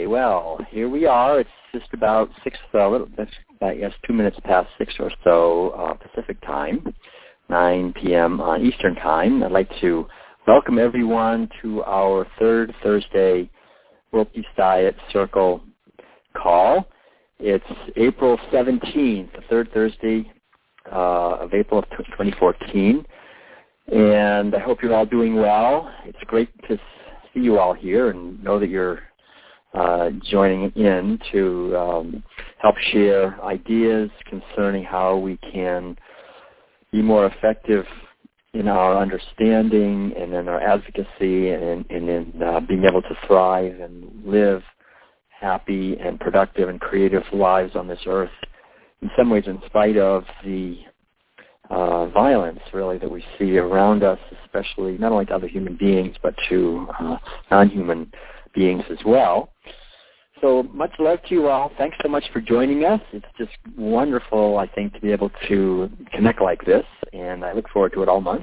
well, here we are. It's just about 2 minutes past 6 or so Pacific time, 9 p.m. Eastern time. I'd like to welcome everyone to our third Thursday World Peace Diet Circle call. It's April 17th, the third Thursday of April of 2014, and I hope you're all doing well. It's great to see you all here and know that you're joining in to help share ideas concerning how we can be more effective in our understanding and in our advocacy and in being able to thrive and live happy and productive and creative lives on this earth, in some ways in spite of the violence, really, that we see around us, especially not only to other human beings, but to non-human beings as well. So much love to you all. Thanks so much for joining us. It's just wonderful, I think, to be able to connect like this, and I look forward to it all month.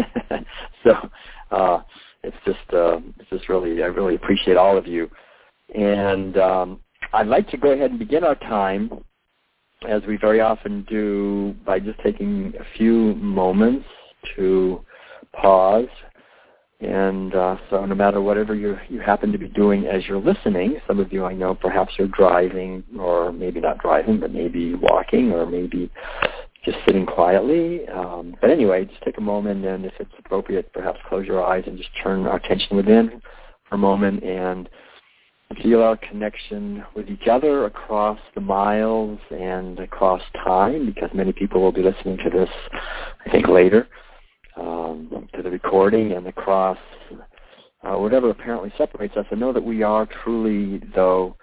So it's just really, I really appreciate all of you. And I'd like to go ahead and begin our time, as we very often do, by just taking a few moments to pause. And so no matter whatever you happen to be doing as you're listening, some of you I know perhaps are driving, or maybe not driving, but maybe walking, or maybe just sitting quietly. But anyway, just take a moment, and if it's appropriate, perhaps close your eyes and just turn our attention within for a moment and feel our connection with each other across the miles and across time, because many people will be listening to this, I think, later, to the recording, and across whatever apparently separates us, and know that we are truly, though,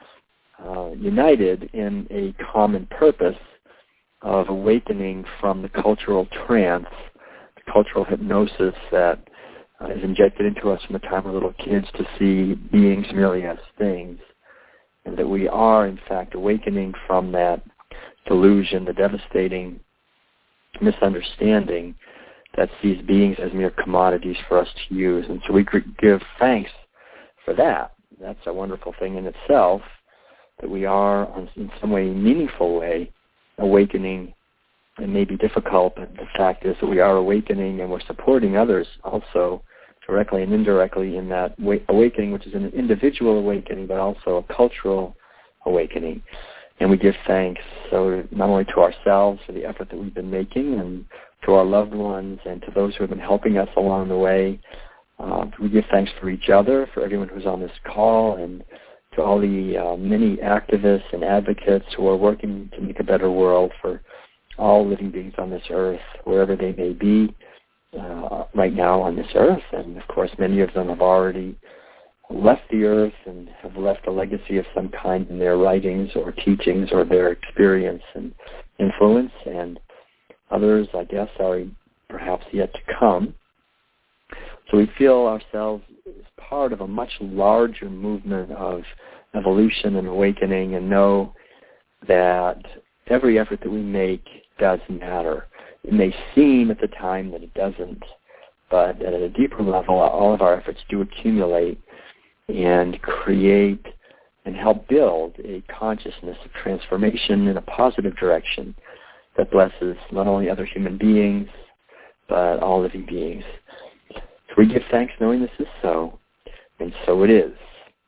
united in a common purpose of awakening from the cultural trance, the cultural hypnosis that is injected into us from the time we're little kids to see beings merely as things, and that we are, in fact, awakening from that delusion, the devastating misunderstanding that sees beings as mere commodities for us to use. And so we give thanks for that. That's a wonderful thing in itself, that we are, in some way, meaningful way, awakening. It may be difficult, but the fact is that we are awakening, and we're supporting others also, directly and indirectly, in that awakening, which is an individual awakening, but also a cultural awakening. And we give thanks, so not only to ourselves for the effort that we've been making, and to our loved ones, and to those who have been helping us along the way. We give thanks for each other, for everyone who's on this call, and to all the many activists and advocates who are working to make a better world for all living beings on this earth, wherever they may be right now on this earth. And, of course, many of them have already left the earth and have left a legacy of some kind in their writings or teachings or their experience and influence, and others, I guess, are perhaps yet to come. So we feel ourselves as part of a much larger movement of evolution and awakening, and know that every effort that we make does matter. It may seem at the time that it doesn't, but at a deeper level, all of our efforts do accumulate and create and help build a consciousness of transformation in a positive direction that blesses not only other human beings, but all living beings. So we give thanks knowing this is so, and so it is.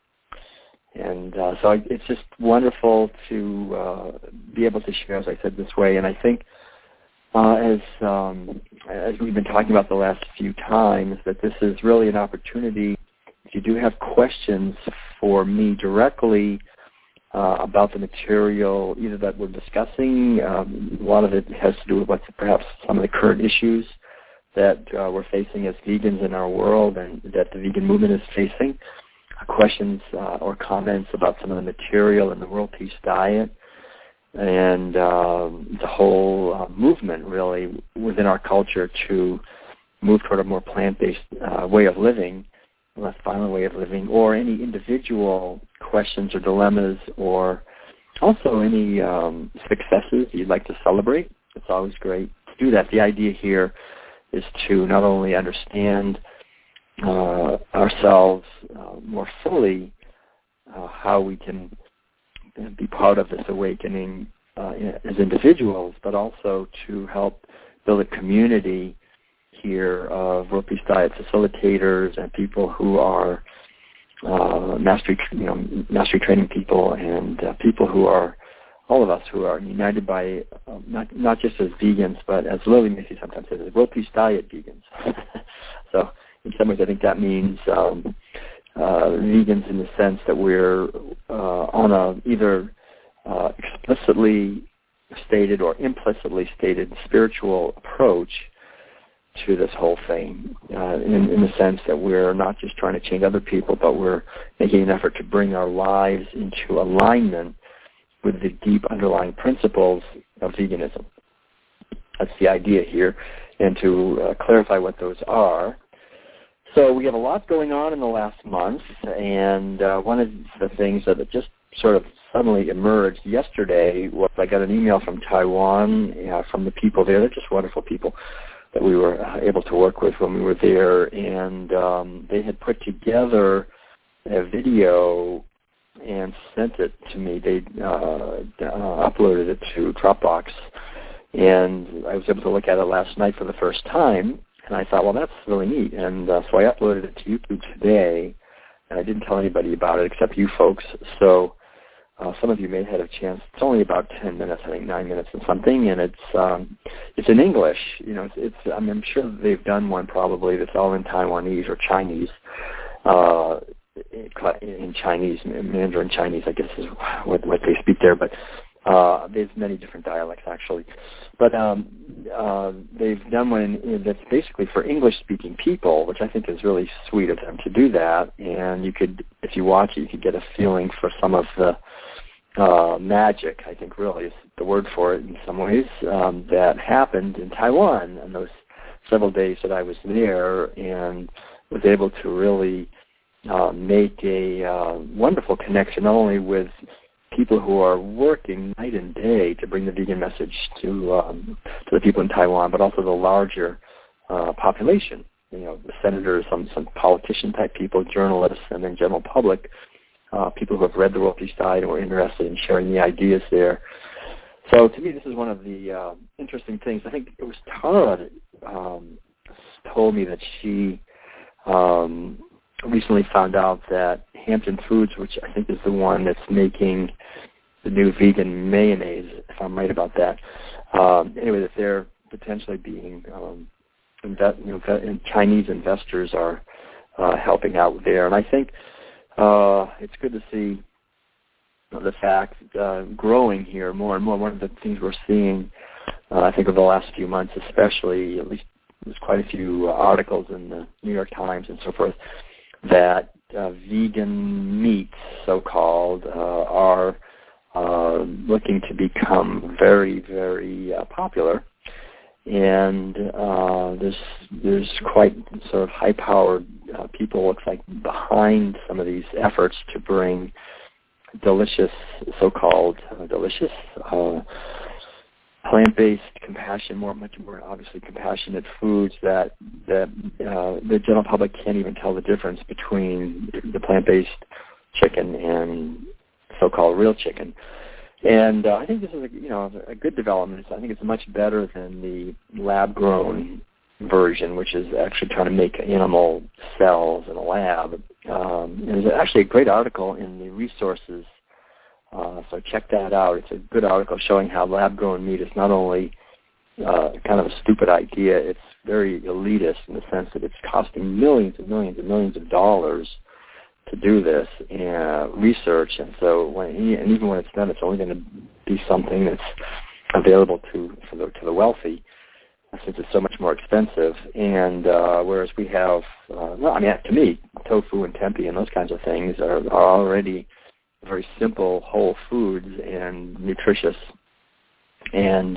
And so it's just wonderful to be able to share, as I said, this way. And I think as we've been talking about the last few times, that this is really an opportunity, if you do have questions for me directly about the material either that we're discussing, a lot of it has to do with what's perhaps some of the current issues that we're facing as vegans in our world, and that the vegan movement is facing, questions or comments about some of the material in the World Peace Diet, and the whole movement, really, within our culture to move toward a more plant-based way of living, a less violent way of living, or any individual questions or dilemmas, or also any successes you'd like to celebrate. It's always great to do that. The idea here is to not only understand ourselves more fully, how we can be part of this awakening as individuals, but also to help build a community here of World Peace Diet facilitators and people who are mastery training people, and people who are, all of us who are united by not just as vegans, but as Lily Macy sometimes says, as World Peace Diet vegans. So in some ways I think that means vegans in the sense that we're on a either explicitly stated or implicitly stated spiritual approach to this whole thing, in the sense that we're not just trying to change other people, but we're making an effort to bring our lives into alignment with the deep underlying principles of veganism. That's the idea here, and to clarify what those are. So we have a lot going on in the last month, and one of the things that just sort of suddenly emerged yesterday was I got an email from Taiwan, from the people there. They're just wonderful people that we were able to work with when we were there, and they had put together a video and sent it to me. They uploaded it to Dropbox, and I was able to look at it last night for the first time, and I thought, well, that's really neat, and so I uploaded it to YouTube today, and I didn't tell anybody about it except you folks, so some of you may have had a chance. It's only about 10 minutes, I think 9 minutes and something, and it's in English. I'm sure they've done one probably that's all in Taiwanese or Chinese, in Chinese, Mandarin Chinese, I guess is what they speak there, but there's many different dialects actually. But they've done one that's basically for English-speaking people, which I think is really sweet of them to do that. And you could, if you watch it, you could get a feeling for some of the magic, I think really is the word for it in some ways, that happened in Taiwan in those several days that I was there, and was able to really make a wonderful connection not only with people who are working night and day to bring the vegan message to the people in Taiwan, but also the larger population, the senators, some politician type people, journalists, and then general public, people who have read the World Peace Diet and were interested in sharing the ideas there. So to me, this is one of the interesting things. I think it was Tara that told me that she recently found out that Hampton Foods, which I think is the one that's making the new vegan mayonnaise, if I'm right about that, anyway, that they're potentially being, Chinese investors are helping out there. And I think it's good to see the fact growing here more and more. One of the things we're seeing, I think, over the last few months especially, at least there's quite a few articles in the New York Times and so forth, that vegan meats, so-called, are looking to become very, very popular. And there's quite sort of high-powered people, looks like, behind some of these efforts to bring delicious, so-called delicious, plant-based, much more obviously compassionate foods that the general public can't even tell the difference between the plant-based chicken and so-called real chicken. And I think this is a good development. I think it's much better than the lab-grown version, which is actually trying to make animal cells in a lab. There's actually a great article in the resources, so check that out. It's a good article showing how lab-grown meat is not only kind of a stupid idea, it's very elitist in the sense that it's costing millions and millions and millions of dollars to do this research, and so even when it's done, it's only going to be something that's available to the wealthy, since it's so much more expensive. And whereas we have, to me, tofu and tempeh and those kinds of things are already very simple whole foods and nutritious, and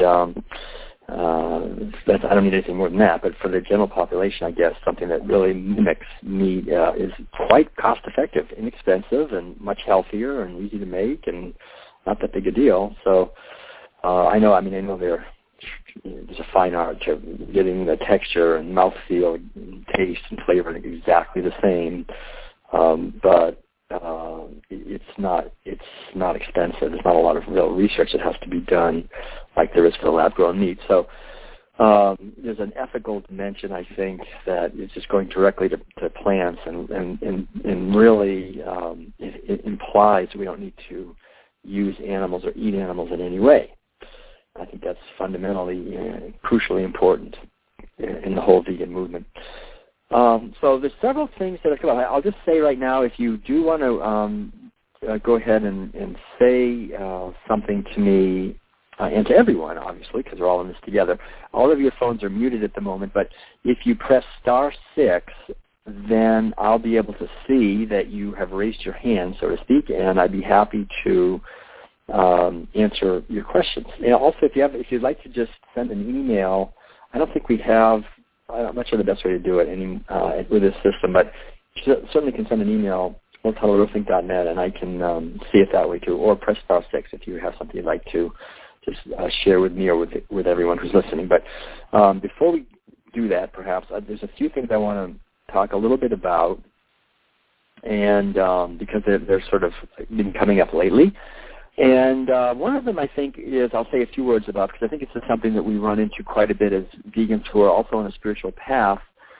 I don't need anything more than that. But for the general population, I guess something that really mimics meat is quite cost-effective, inexpensive, and much healthier and easy to make, and not that big a deal. So I know there's a fine art to getting the texture and mouthfeel and taste and flavor exactly the same. But it's not expensive. There's not a lot of real research that has to be done like there is for the lab-grown meat. So there's an ethical dimension, I think, that is just going directly to plants, and really it implies we don't need to use animals or eat animals in any way. I think that's fundamentally, crucially important in the whole vegan movement. So there's several things that are come up. I'll just say right now, if you do want to go ahead and say something to me and to everyone, obviously, because we're all in this together. All of your phones are muted at the moment, but if you press *6, then I'll be able to see that you have raised your hand, so to speak, and I'd be happy to answer your questions. And also, if you'd like to just send an email, I don't think we have. I'm not sure the best way to do it with this system, but you certainly can send an email, hello@rooflink.net, and I can see it that way too. Or press *6 if you have something you'd like to just share with me or with everyone who's listening. But before we do that, perhaps there's a few things I want to talk a little bit about, and because they're sort of been coming up lately. And one of them, I think, is I'll say a few words about, because I think it's something that we run into quite a bit as vegans who are also on a spiritual path,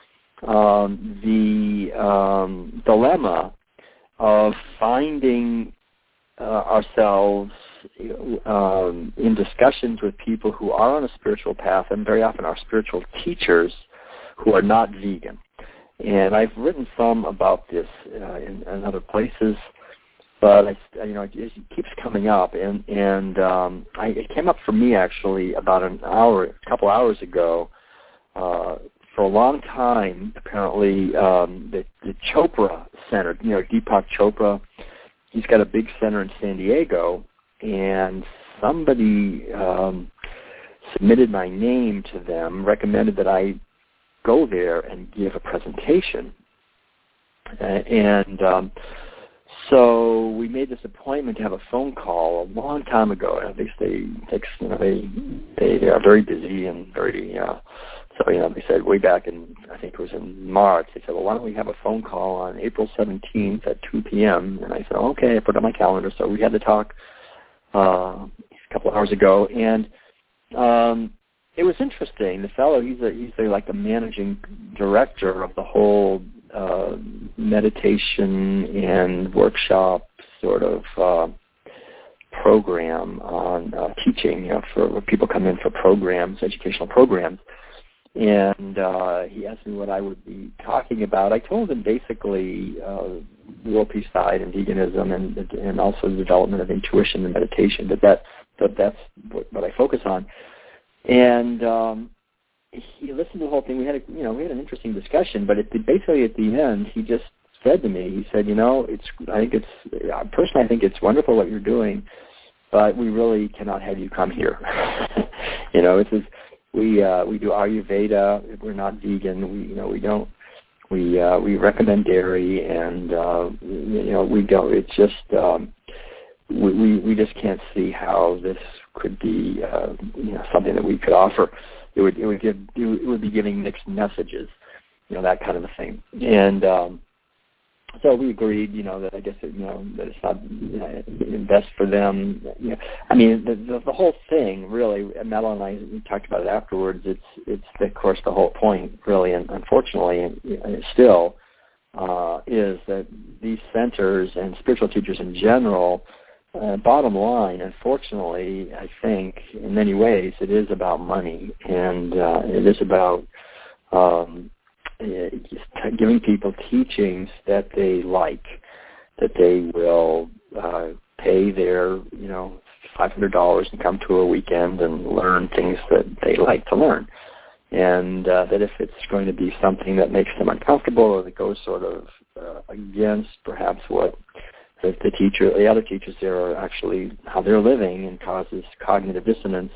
the dilemma of finding ourselves in discussions with people who are on a spiritual path, and very often are spiritual teachers who are not vegan. And I've written some about this in other places, but it keeps coming up, and it came up for me actually about a couple hours ago. For a long time, apparently, the Chopra Center, Deepak Chopra, he's got a big center in San Diego, and somebody submitted my name to them, recommended that I go there and give a presentation. So we made this appointment to have a phone call a long time ago. At least they are very busy and very so they said way back in, I think it was in March, they said, well, why don't we have a phone call on April 17th at 2 p.m. And I said, okay, I put it on my calendar. So we had to talk a couple of hours ago, and it was interesting. The fellow, he's like the managing director of the whole meditation and workshop sort of program on teaching, for when people come in for programs, educational programs. And he asked me what I would be talking about. I told him basically world peace side and veganism, and also the development of intuition and meditation. That's what I focus on. And he listened to the whole thing. We had an interesting discussion, but basically at the end, he just said to me, he said, I think it's wonderful what you're doing, but we really cannot have you come here. We do Ayurveda. We're not vegan. We recommend dairy, and we don't. It's just we just can't see how this could be something that we could offer. It would be giving mixed messages, that kind of a thing. And so we agreed, that I guess that it's not best for them. I mean, the whole thing really. Mel and I talked about it afterwards. It's of course the whole point, really, and unfortunately, and still is that these centers and spiritual teachers in general. Bottom line, unfortunately, I think in many ways it is about money, and it is about just giving people teachings that they like, that they will pay their $500 and come to a weekend and learn things that they like to learn, and that if it's going to be something that makes them uncomfortable or that goes sort of against perhaps what the other teachers there are actually how they're living, and causes cognitive dissonance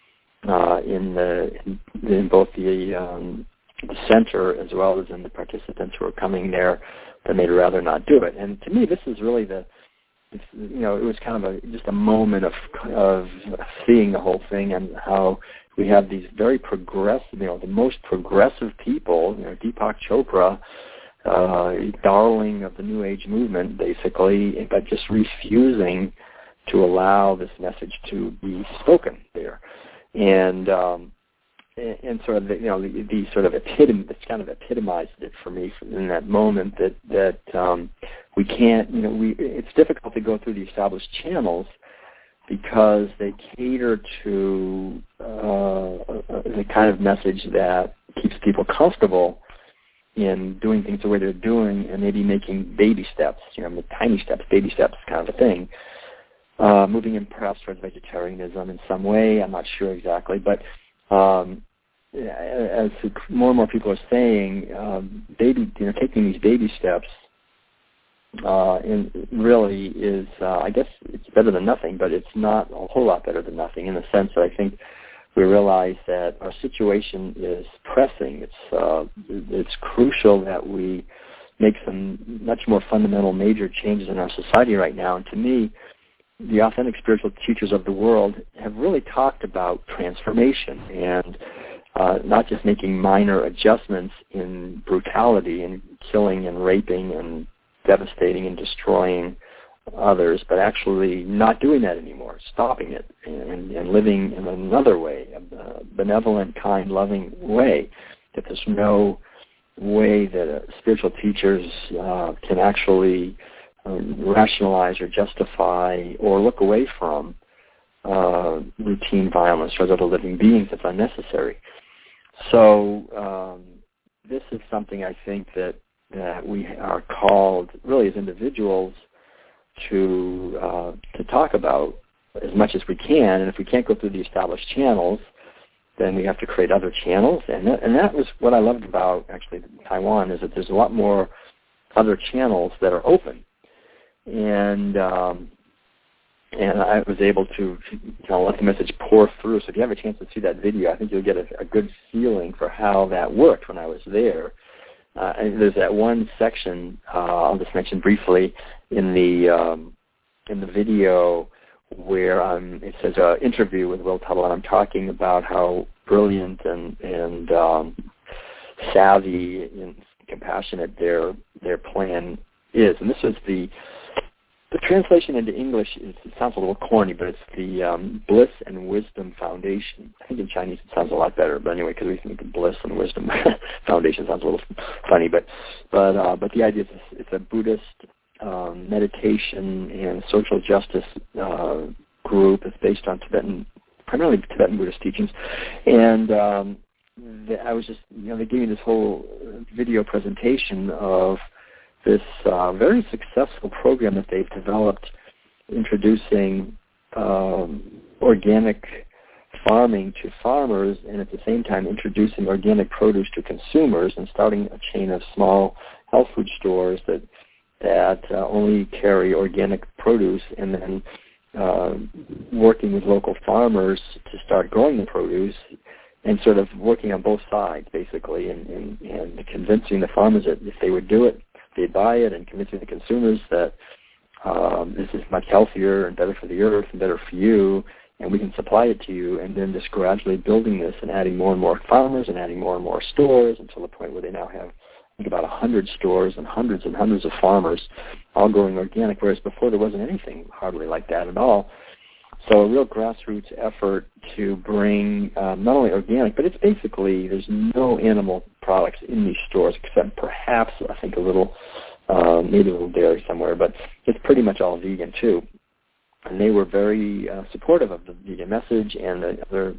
in both the center as well as in the participants who are coming there, then they'd rather not do it. And to me, this is really it was kind of just a moment of seeing the whole thing, and how we have these very progressive, the most progressive people, Deepak Chopra, darling of the New Age movement, basically, but just refusing to allow this message to be spoken there. And sort of the sort of it's kind of epitomized it for me in that moment that we can't, it's difficult to go through the established channels because they cater to the kind of message that keeps people comfortable in doing things the way they're doing and maybe making baby steps, tiny steps, baby steps kind of a thing. Moving in perhaps towards vegetarianism in some way, I'm not sure exactly, but as more and more people are saying, taking these baby steps really is, I guess it's better than nothing, but it's not a whole lot better than nothing in the sense that I think we realize that our situation is pressing. It's crucial that we make some much more fundamental, major changes in our society right now. And to me, the authentic spiritual teachers of the world have really talked about transformation and not just making minor adjustments in brutality and killing and raping and devastating and destroying others, but actually not doing that anymore, stopping it and living in another way, a benevolent, kind, loving way, that there's no way that spiritual teachers can actually rationalize or justify or look away from routine violence towards other living beings that's unnecessary. So this is something I think that we are called, really as individuals, to talk about as much as we can. And if we can't go through the established channels, then we have to create other channels. And that was what I loved about, actually, Taiwan, is that there's a lot more other channels that are open. And I was able to let the message pour through. So if you have a chance to see that video, I think you'll get a good feeling for how that worked when I was there. And there's that one section I'll just mention briefly in the video where it says interview with Will Tuttle, and I'm talking about how brilliant and savvy and compassionate their plan is. And this is the translation into English. It sounds a little corny, but it's the Bliss and Wisdom Foundation. I think in Chinese it sounds a lot better, but anyway, because we think the Bliss and Wisdom Foundation sounds a little funny, but the idea is it's a Buddhist meditation and social justice group. It's based on primarily Tibetan Buddhist teachings, and I was just, they gave me this whole video presentation of this very successful program that they've developed, introducing organic farming to farmers, and at the same time introducing organic produce to consumers, and starting a chain of small health food stores that only carry organic produce, and then working with local farmers to start growing the produce, and sort of working on both sides, basically, and convincing the farmers that if they would do it, they'd buy it, and convincing the consumers that this is much healthier and better for the earth and better for you, and we can supply it to you, and then just gradually building this and adding more and more farmers and adding more and more stores until the point where they now have, I think, about 100 stores and hundreds of farmers all growing organic, whereas before there wasn't anything hardly like that at all. So a real grassroots effort to bring not only organic, but it's basically, there's no animal products in these stores except perhaps, I think, maybe a little dairy somewhere, but it's pretty much all vegan too. And they were very supportive of the vegan message, and the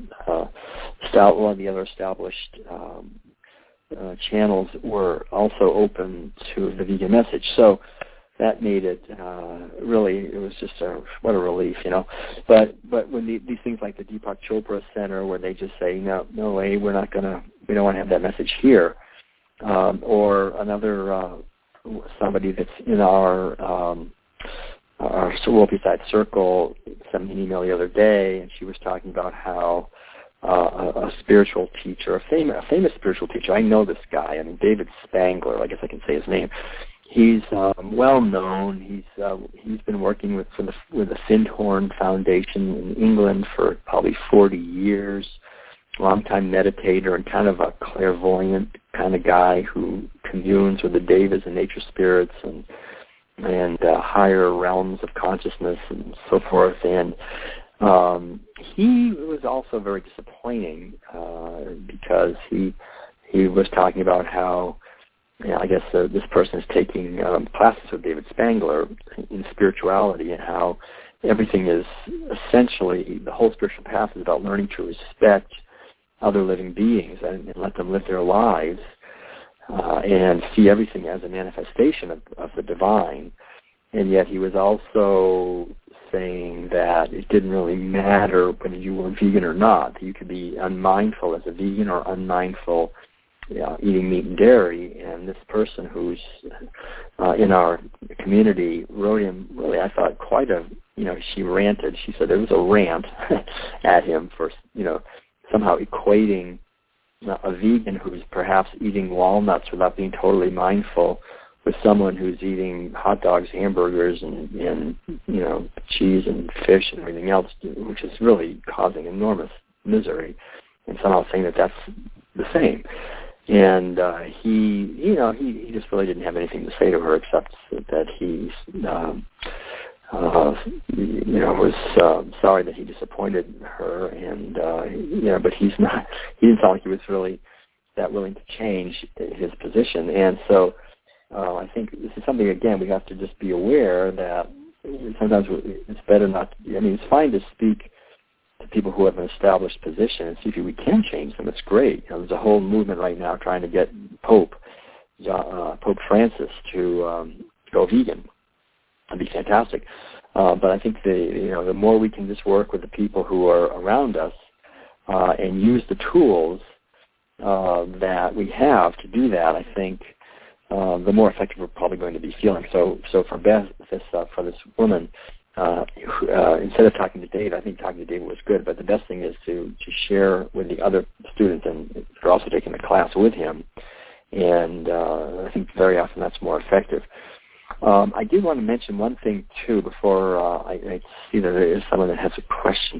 other established channels were also open to the vegan message. So that made it really, it was just what a relief, But when these things like the Deepak Chopra Center, where they just say, no way, we don't want to have that message here, or another somebody that's in our World Peace Circle sent me an email the other day, and she was talking about how a spiritual teacher, a famous spiritual teacher, I know this guy, David Spangler, I guess I can say his name. He's well known. He's been working with the Findhorn Foundation in England for probably 40 years. longtime meditator and kind of a clairvoyant kind of guy who communes with the devas and nature spirits and higher realms of consciousness and so forth. And he was also very disappointing because he was talking about how, I guess this person is taking classes with David Spangler in spirituality, and how everything is essentially, the whole spiritual path is about learning to respect other living beings and let them live their lives and see everything as a manifestation of the divine. And yet he was also saying that it didn't really matter whether you were vegan or not, that you could be unmindful as a vegan or unmindful eating meat and dairy. And this person who's in our community wrote him really, I thought, quite a, she ranted. She said there was a rant at him for, somehow equating a vegan who's perhaps eating walnuts without being totally mindful with someone who's eating hot dogs, hamburgers, and cheese and fish and everything else, which is really causing enormous misery, and somehow saying that that's the same. And he just really didn't have anything to say to her except that he was sorry that he disappointed her, and but he didn't sound like he was really that willing to change his position. And so I think this is something, again, we have to just be aware that sometimes it's better not to, it's fine to speak to people who have an established position and see if we can change them. It's great. There's a whole movement right now trying to get Pope Francis to go vegan. That'd be fantastic. But I think the more we can just work with the people who are around us and use the tools that we have to do that, I think the more effective we're probably going to be feeling. So for Beth, for this woman, instead of talking to David, I think talking to David was good, but the best thing is to share with the other students, and they're also taking the class with him, and I think very often that's more effective. I did want to mention one thing, too, before I see that there is someone that has a question.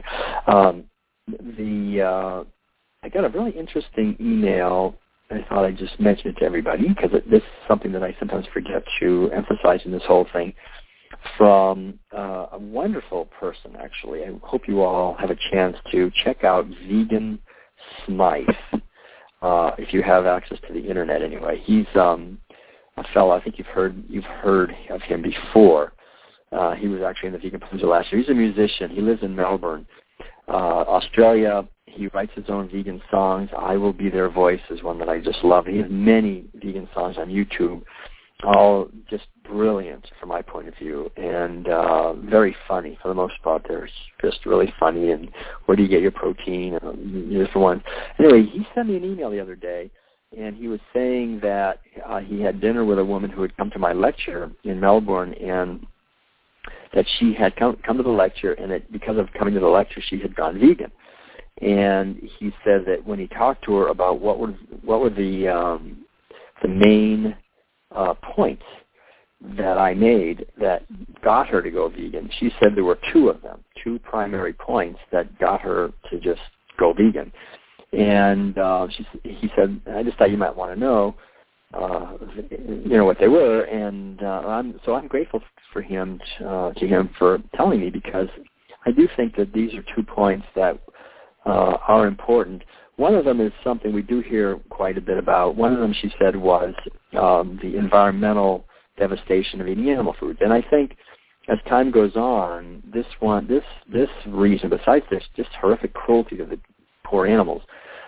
I got a really interesting email. I thought I'd just mention it to everybody because this is something that I sometimes forget to emphasize in this whole thing, from a wonderful person, actually. I hope you all have a chance to check out Vegan Smythe, if you have access to the Internet anyway. He's a fellow, I think you've heard of him before. He was actually in the Vegan Palooza last year. He's a musician. He lives in Melbourne, Australia. He writes his own vegan songs. I Will Be Their Voice is one that I just love. He has many vegan songs on YouTube, all just brilliant from my point of view, and very funny for the most part. They're just really funny, and where do you get your protein, and different ones. Anyway, he sent me an email the other day, and he was saying that he had dinner with a woman who had come to my lecture in Melbourne, and that she had come to the lecture, and that because of coming to the lecture, she had gone vegan. And he said that when he talked to her about what were the main points that I made that got her to go vegan, she said there were two of them, two primary points that got her to just go vegan. And he said, I just thought you might want to know, what they were. And I'm grateful to him for telling me, because I do think that these are 2 points that are important. One of them is something we do hear quite a bit about. One of them, she said, was the environmental devastation of eating animal foods. And I think as time goes on, this reason, besides this just horrific cruelty to the poor animals,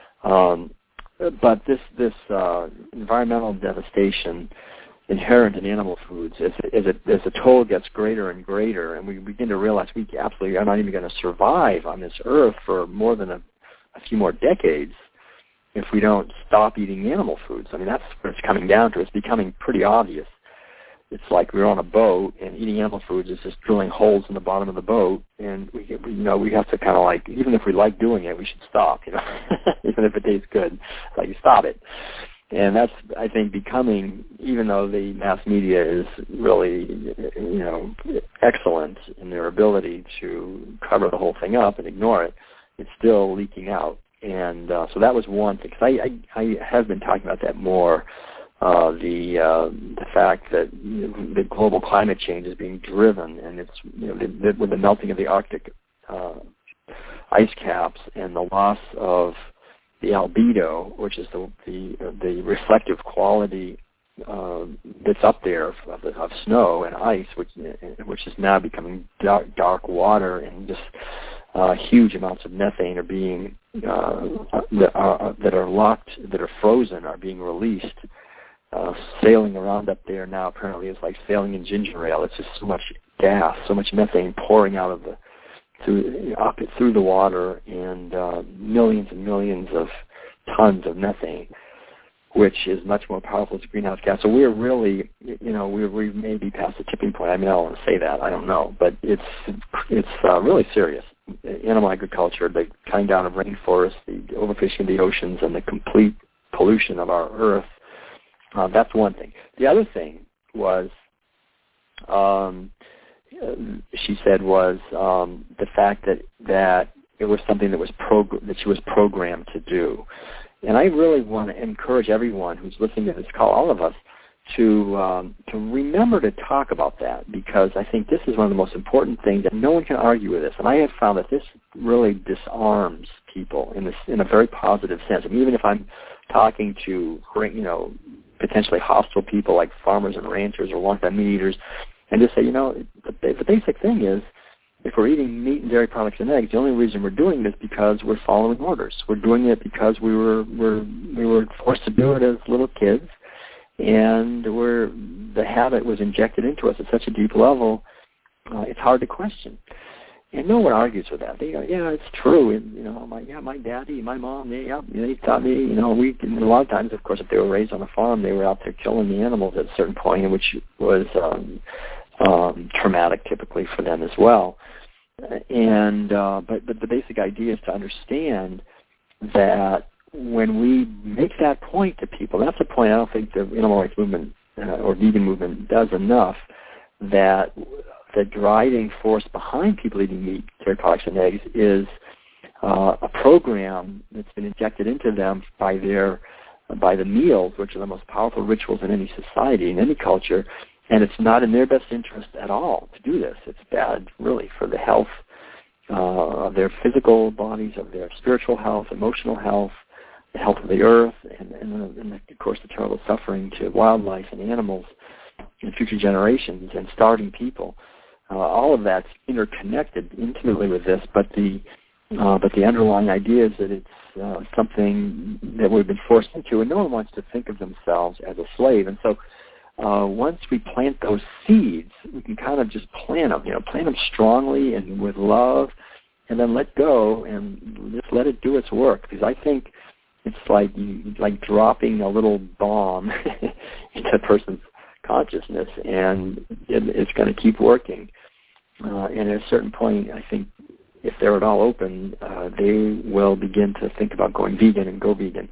but this environmental devastation inherent in animal foods, as the toll gets greater and greater, and we begin to realize we absolutely are not even going to survive on this earth for more than a few more decades if we don't stop eating animal foods. I mean, that's what it's coming down to. It's becoming pretty obvious. It's like we're on a boat, and eating animal foods is just drilling holes in the bottom of the boat, and we have to kind of like, even if we like doing it, we should stop, even if it tastes good, like stop it. And that's, I think, becoming, even though the mass media is really, excellent in their ability to cover the whole thing up and ignore it, it's still leaking out. And so that was one thing. Cause I have been talking about that more. The fact that the global climate change is being driven, and it's with the melting of the Arctic ice caps and the loss of the albedo, which is the reflective quality that's up there of snow and ice, which is now becoming dark water, and just huge amounts of methane are being that are locked, that are frozen, are being released. Sailing around up there now apparently is like sailing in ginger ale. It's just so much gas, so much methane pouring out of through the water, and millions and millions of tons of methane, which is much more powerful as a greenhouse gas. So we're really, we may be past the tipping point. I mean, I don't want to say that. I don't know, but it's really serious. Animal agriculture, the cutting down of rainforests, the overfishing of the oceans, and the complete pollution of our earth. That's one thing. The other thing was, she said, was the fact that it was something that that she was programmed to do. And I really want to encourage everyone who's listening to this call, all of us, to remember to talk about that, because I think this is one of the most important things, and no one can argue with this. And I have found that this really disarms people in a very positive sense. I mean, even if I'm talking to potentially hostile people like farmers and ranchers or long-time meat eaters, and just say, the basic thing is, if we're eating meat and dairy products and eggs, the only reason we're doing it is because we're following orders. We're doing it because we were forced to do it as little kids, and the habit was injected into us at such a deep level, it's hard to question. And no one argues with that. They go, yeah, it's true. And, my daddy, my mom, they taught me, a lot of times, of course, if they were raised on a farm, they were out there killing the animals at a certain point, which was traumatic typically for them as well. And but the basic idea is to understand that when we make that point to people, that's a point I don't think the animal rights movement or vegan movement does enough, that the driving force behind people eating meat, dairy products, and eggs is a program that's been injected into them by the meals, which are the most powerful rituals in any society, in any culture, and it's not in their best interest at all to do this. It's bad, really, for the health of their physical bodies, of their spiritual health, emotional health, the health of the earth, and of course, the terrible suffering to wildlife and animals and future generations, and starving people. All of that's interconnected intimately with this, but the underlying idea is that it's something that we've been forced into, and no one wants to think of themselves as a slave. And so once we plant those seeds, we can kind of just plant them strongly and with love, and then let go and just let it do its work. Because I think it's like dropping a little bomb into a person's consciousness, and it's going to keep working. And at a certain point, I think, if they're at all open, they will begin to think about going vegan and go vegan.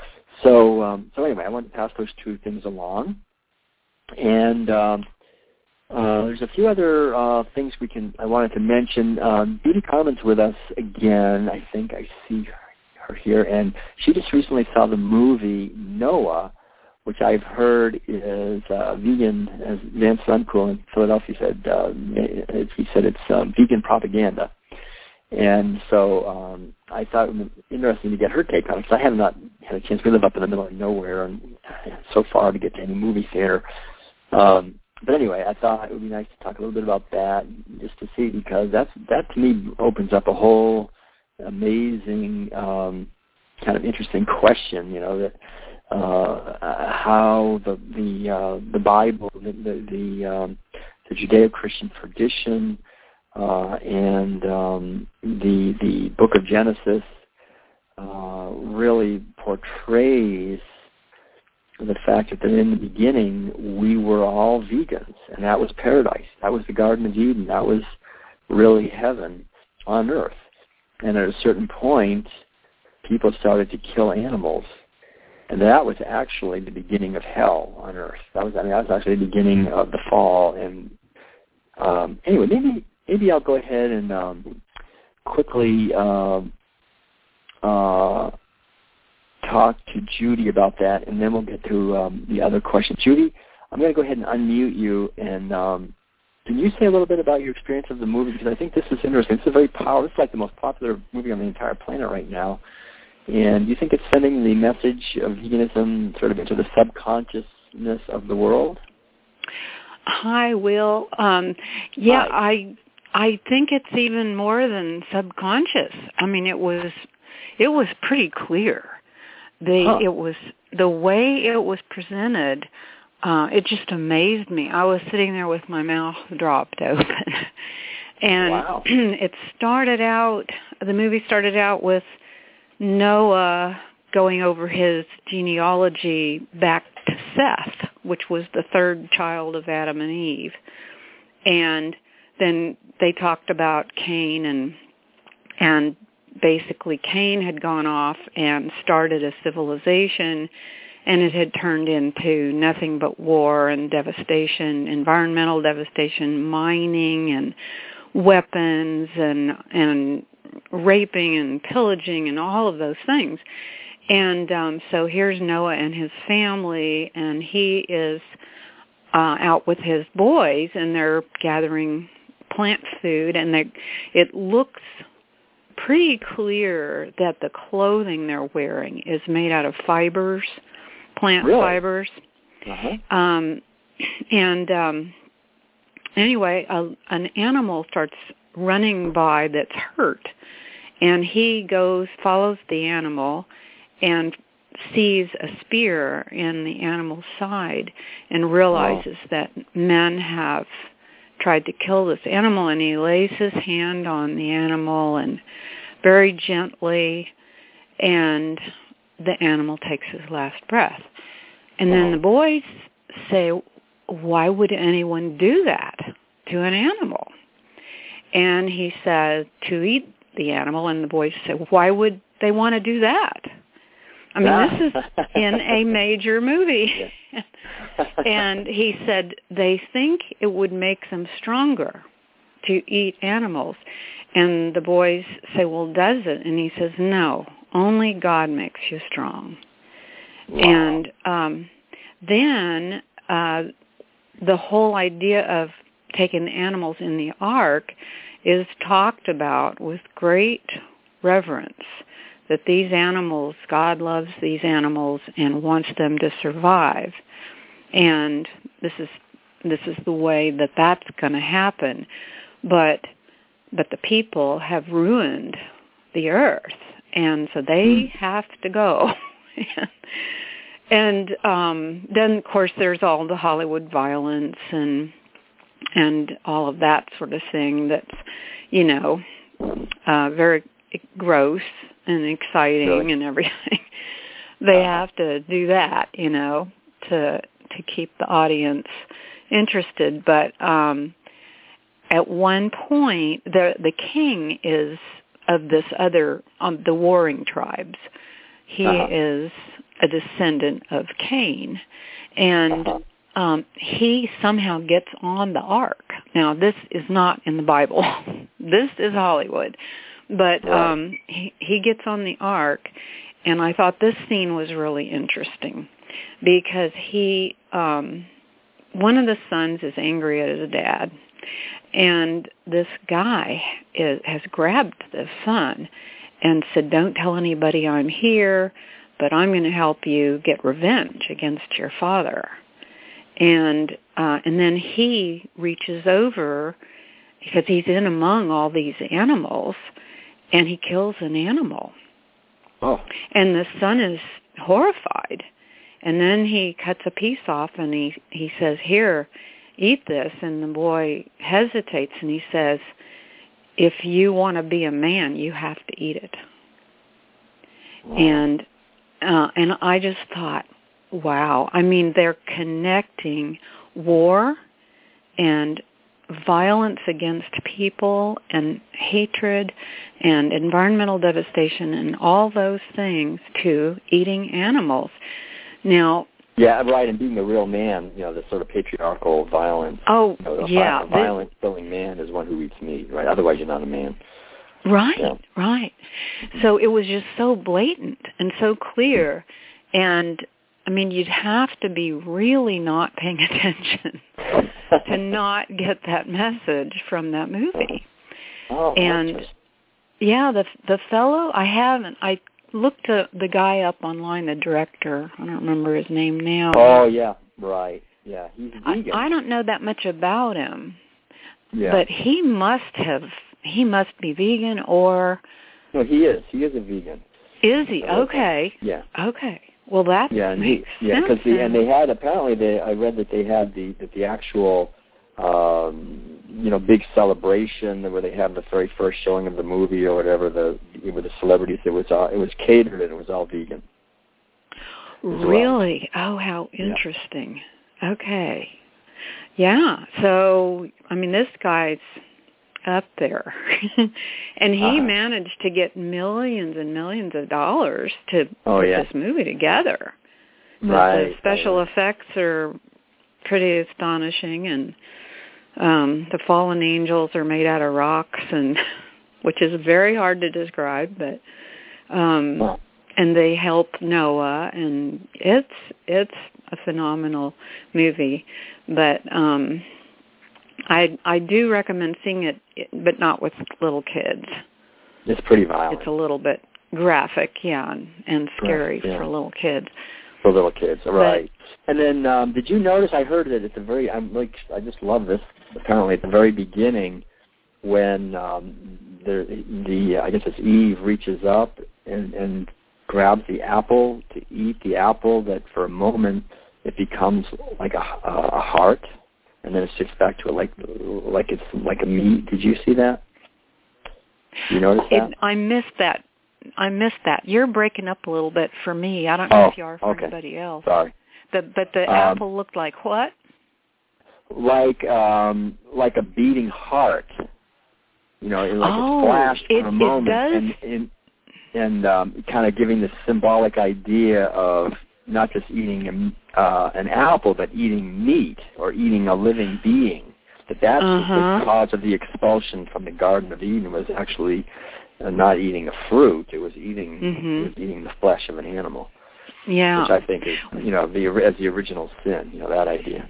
So anyway, I want to pass those two things along. And there's a few other things I wanted to mention. Beauty Carmen's with us again. I think I see her here, and she just recently saw the movie Noah, which I've heard is vegan, as Vance Suncool in Philadelphia said. He said it's vegan propaganda. And so I thought it would be interesting to get her take on it, because I have not had a chance. We live up in the middle of nowhere, and so far to get to any movie theater. But anyway, I thought it would be nice to talk a little bit about that, just to see, because that to me opens up a whole amazing, kind of interesting question, that how the Bible, the Judeo-Christian tradition, and the Book of Genesis really portrays the fact that in the beginning we were all vegans, and that was paradise. That was the Garden of Eden. That was really heaven on earth. And at a certain point, people started to kill animals, and that was actually the beginning of hell on earth. That was actually the beginning of the fall. And anyway, maybe I'll go ahead and quickly talk to Judy about that, and then we'll get to the other question. Judy, I'm going to go ahead and unmute you, and can you say a little bit about your experience of the movie? Because I think this is interesting. It's a very powerful, it's like the most popular movie on the entire planet right now. And do you think it's sending the message of veganism sort of into the subconsciousness of the world? Hi, Will. Hi. I think it's even more than subconscious. I mean, it was pretty clear. It was the way it was presented. It just amazed me. I was sitting there with my mouth dropped open. And wow. The movie started out with Noah going over his genealogy back to Seth, which was the third child of Adam and Eve. And then they talked about Cain, and basically Cain had gone off and started a civilization, and it had turned into nothing but war and devastation, environmental devastation, mining and weapons and raping and pillaging and all of those things. And so here's Noah and his family, and he is out with his boys, and they're gathering plant food, and it looks pretty clear that the clothing they're wearing is made out of fibers, plant fibers. Uh-huh. Anyway, an animal starts running by that's hurt, and he follows the animal and sees a spear in the animal's side and realizes that men have tried to kill this animal, and he lays his hand on the animal and very gently, and the animal takes his last breath. And then the boys say, why would anyone do that to an animal? And he says, to eat the animal, and the boys say, why would they want to do that? I mean, this is in a major movie. And he said they think it would make them stronger to eat animals. And the boys say, well, does it? And he says, no, only God makes you strong. Wow. And then the whole idea of taking the animals in the ark is talked about with great reverence, that these animals, God loves these animals and wants them to survive. And this is the way that that's going to happen. But the people have ruined the earth, and so they have to go. And then, of course, there's all the Hollywood violence and all of that sort of thing that's, very gross and exciting and everything. They have to do that, to keep the audience interested. But at one point, the king is of this other, the warring tribes. He is a descendant of Cain, and he somehow gets on the ark. Now, this is not in the Bible. This is Hollywood. But he gets on the ark, and I thought this scene was really interesting because one of the sons is angry at his dad, and this guy has grabbed the son and said, don't tell anybody I'm here, but I'm going to help you get revenge against your father. And then he reaches over, because he's in among all these animals, and he kills an animal. Oh. And the son is horrified. And then he cuts a piece off, and he says, here, eat this. And the boy hesitates, and he says, if you want to be a man, you have to eat it. Wow. And I just thought, wow. I mean, they're connecting war and violence against people and hatred and environmental devastation and all those things to eating animals. Now, yeah, right, and being a real man, the sort of patriarchal violence. Oh, A violent, killing man is one who eats meat, right? Otherwise, you're not a man. Right, right. So it was just so blatant and so clear. And, I mean, you'd have to be really not paying attention to not get that message from that movie. Oh, and, yeah, the fellow, I looked the guy up online, the director. I don't remember his name now. Oh, yeah, right. Yeah, he's vegan. I don't know that much about him. Yeah. But he must be vegan or... No, he is. He is a vegan. Is he? Okay. Yeah. Okay. Well, that makes sense. Because they had, apparently, I read that they had the actual, big celebration where they have the very first showing of the movie or whatever, with the celebrities. It was catered and it was all vegan. Really? Well. Oh, how interesting. Yeah. Okay. Yeah. So, I mean, this guy's up there. And he managed to get millions and millions of dollars to put this movie together. Right. The special effects are pretty astonishing, and the fallen angels are made out of rocks, and which is very hard to describe, but and they help Noah, and it's a phenomenal movie. But I do recommend seeing it, but not with little kids. It's pretty violent. It's a little bit graphic, and scary for little kids. For little kids, right. And then, did you notice? I heard that at the very. I just love this. Apparently, at the very beginning, when I guess it's Eve reaches up and grabs the apple to eat the apple, that for a moment it becomes like a heart, and then it shifts back to it like it's like a meat. Did you see that? You notice that? I missed that. You're breaking up a little bit for me. I don't know if you are for anybody else. Sorry. But the apple looked like what? Like a beating heart. It flashed for a moment, and kind of giving the symbolic idea of not just eating an apple, but eating meat or eating a living being. That's the cause of the expulsion from the Garden of Eden, was actually not eating a fruit. It was eating the flesh of an animal. Yeah. Which I think is, as the original sin, that idea.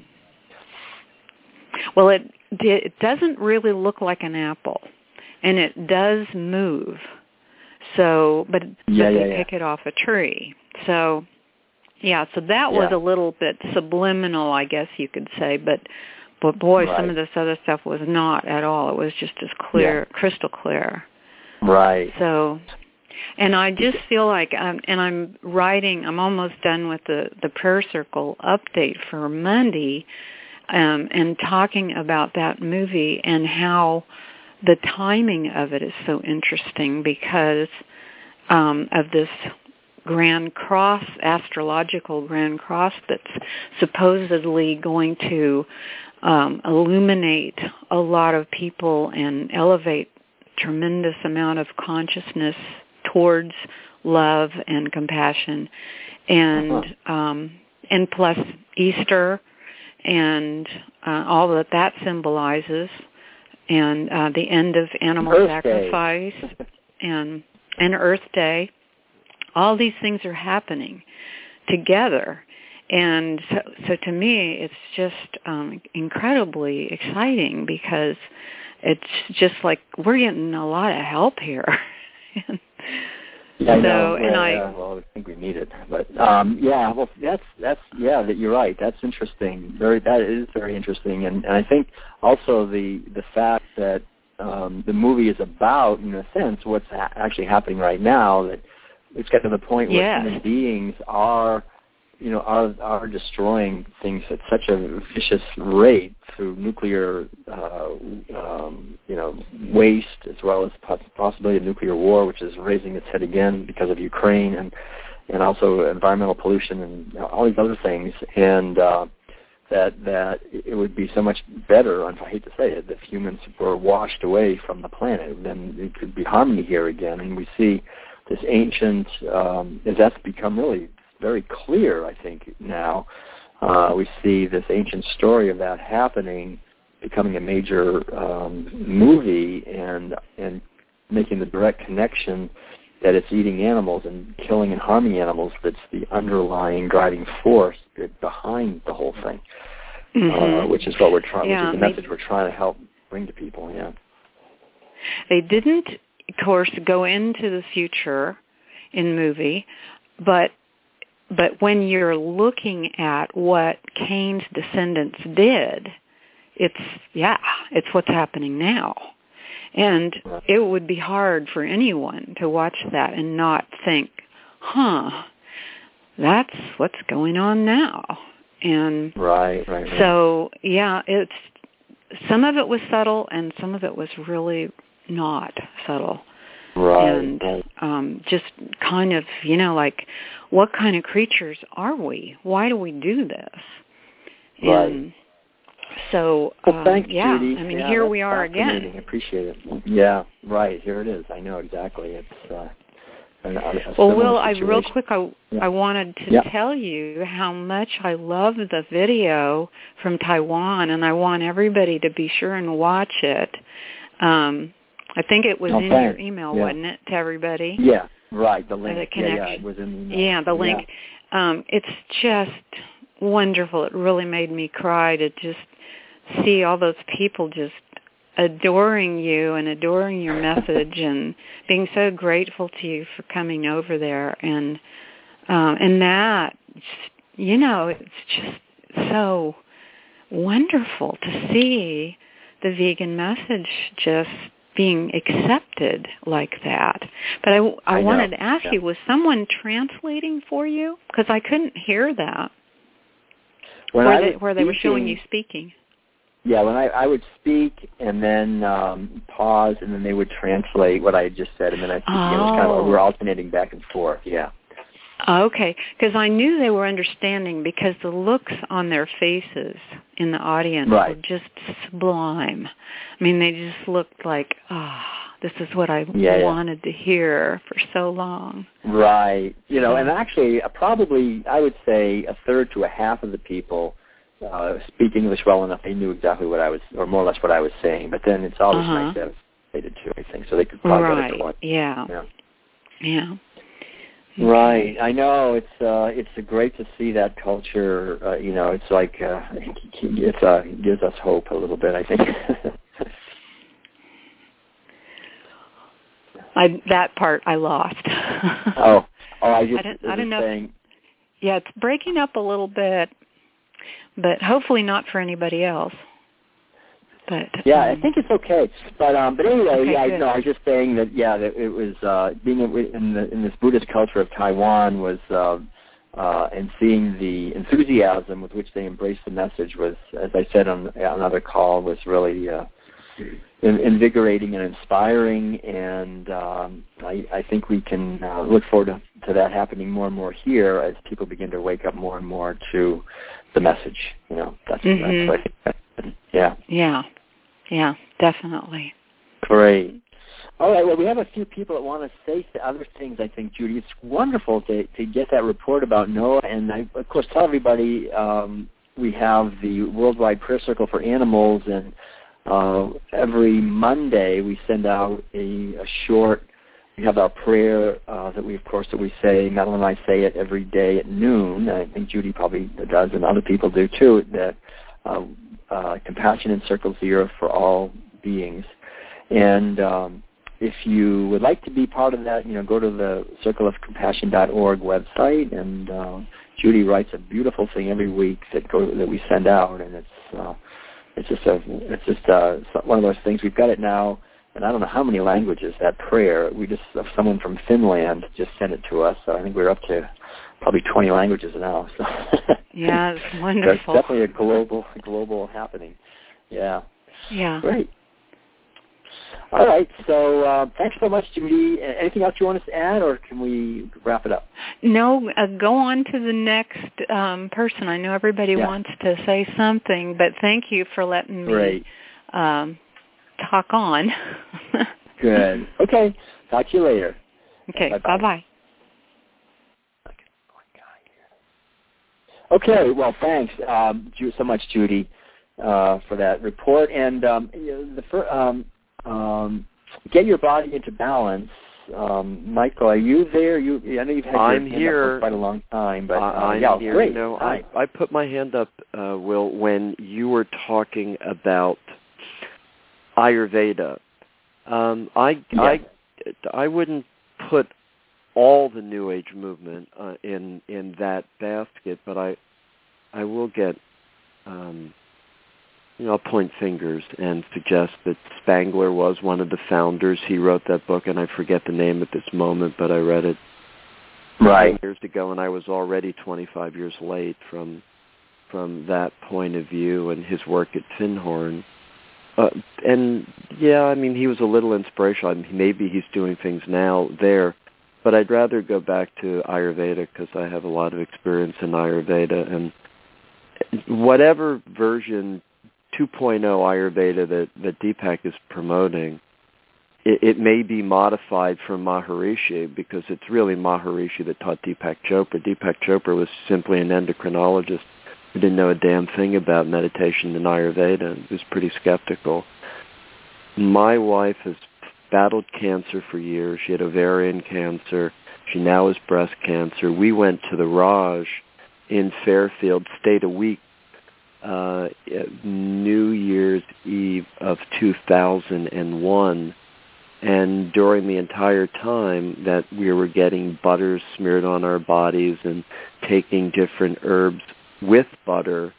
Well, it doesn't really look like an apple, and it does move. So, but they pick it off a tree. So, so that was a little bit subliminal, I guess you could say. But boy, some of this other stuff was not at all. It was just as clear, crystal clear. Right. So, and I just feel like, I'm almost done with the Prayer Circle update for Monday, and talking about that movie and how the timing of it is so interesting because of this Grand Cross, astrological Grand Cross, that's supposedly going to illuminate a lot of people and elevate tremendous amount of consciousness towards love and compassion, and plus Easter and all that symbolizes, and the end of animal sacrifice and Earth Day. All these things are happening together, and so to me it's just incredibly exciting because it's just like we're getting a lot of help here. I know. I think we need it, but that you're right. That's interesting. That is very interesting, and I think also the fact that the movie is about, in a sense, what's actually happening right now. That it's got to the point where human beings are destroying things at such a vicious rate through nuclear, waste, as well as possibility of nuclear war, which is raising its head again because of Ukraine, and also environmental pollution and all these other things, and that it would be so much better, I hate to say it, if humans were washed away from the planet. Then it could be harmony here again, and we see this ancient, as that's become really very clear, I think, now. We see this ancient story of that happening, becoming a major movie, and making the direct connection that it's eating animals and killing and harming animals that's the underlying driving force behind the whole thing, which is what we're trying, which is the message we're trying to help bring to people. Yeah. They didn't, of course, go into the future in the movie, but when you're looking at what Cain's descendants did, it's what's happening now. And it would be hard for anyone to watch that and not think, that's what's going on now. And right. So, it's some of it was subtle and some of it was really not subtle. Right. And just kind of, like, what kind of creatures are we? Why do we do this? Right. And so, thanks, Judy. I mean, here we are again. I appreciate it. Yeah, right. Here it is. I know exactly. It's well, Will, real quick, I wanted to tell you how much I love the video from Taiwan, and I want everybody to be sure and watch it. I think it was in your email, wasn't it, to everybody? Yeah, right. The link. The connection. It was in the email. Yeah, the link. It's just wonderful. It really made me cry to just see all those people just adoring you and adoring your message and being so grateful to you for coming over there. And that, it's just so wonderful to see the vegan message just being accepted like that. But I wanted to ask you, was someone translating for you? Because I couldn't hear that. Where they were showing you speaking. Yeah, when I would speak and then pause, and then they would translate what I had just said, and then I'd speak again. It was kind of, we were alternating back and forth, yeah. Okay, because I knew they were understanding because the looks on their faces in the audience were just sublime. I mean, they just looked like, this is what I wanted to hear for so long. Right. And actually, probably, I would say a third to a half of the people speak English well enough, they knew exactly what I was, or more or less what I was saying. But then it's always nice to have they did too, I think, so they could probably get it for one. Yeah. Right, I know. It's great to see that culture. It's like it gives us hope a little bit, I think. That part I lost. I don't know. Saying, it's breaking up a little bit, but hopefully not for anybody else. But I think it's okay. But anyway, I was just saying that that it was being in this Buddhist culture of Taiwan was and seeing the enthusiasm with which they embraced the message was, as I said on another call, was really invigorating and inspiring. And I think we can look forward to that happening more and more here as people begin to wake up more and more to the message. That's what I think. Yeah, definitely. Great. All right, well, we have a few people that want to say other things, I think, Judy. It's wonderful to get that report about Noah, and I, of course, tell everybody we have the Worldwide Prayer Circle for Animals, and every Monday we send out a short, we have our prayer that we say, Madeline and I say it every day at noon. I think Judy probably does, and other people do too, that compassion encircles the earth for all beings. And if you would like to be part of that, go to the circleofcompassion.org website, and Judy writes a beautiful thing every week that we send out, and it's just one of those things. We've got it now, and I don't know how many languages, that prayer. Someone from Finland just sent it to us, so I think we're up to probably 20 languages now. So yeah, it's wonderful. It's definitely a global happening. Yeah. Yeah. Great. All right. So thanks so much, Judy. Anything else you want us to add, or can we wrap it up? No, go on to the next person. I know everybody wants to say something, but thank you for letting me talk on. Good. Okay. Talk to you later. Okay. Bye-bye. Okay, well, thanks so much, Judy, for that report. And get your body into balance. Michael, are you there? I know you've had I'm your hand here up for quite a long time, but I'm yeah, here. great. I put my hand up, Will, when you were talking about Ayurveda. I wouldn't put all the New Age movement in that basket, but I will get. I'll point fingers and suggest that Spangler was one of the founders. He wrote that book, and I forget the name at this moment, but I read it 10 years ago, and I was already 25 years late from that point of view and his work at Findhorn. And, yeah, I mean, he was a little inspirational. I mean, maybe he's doing things now there, but I'd rather go back to Ayurveda because I have a lot of experience in Ayurveda. And whatever version 2.0 Ayurveda that Deepak is promoting, it may be modified from Maharishi because it's really Maharishi that taught Deepak Chopra. Deepak Chopra was simply an endocrinologist who didn't know a damn thing about meditation and Ayurveda and was pretty skeptical. My wife has battled cancer for years. She had ovarian cancer. She now has breast cancer. We went to the Raj in Fairfield, stayed a week, New Year's Eve of 2001, and during the entire time that we were getting butters smeared on our bodies and taking different herbs with butter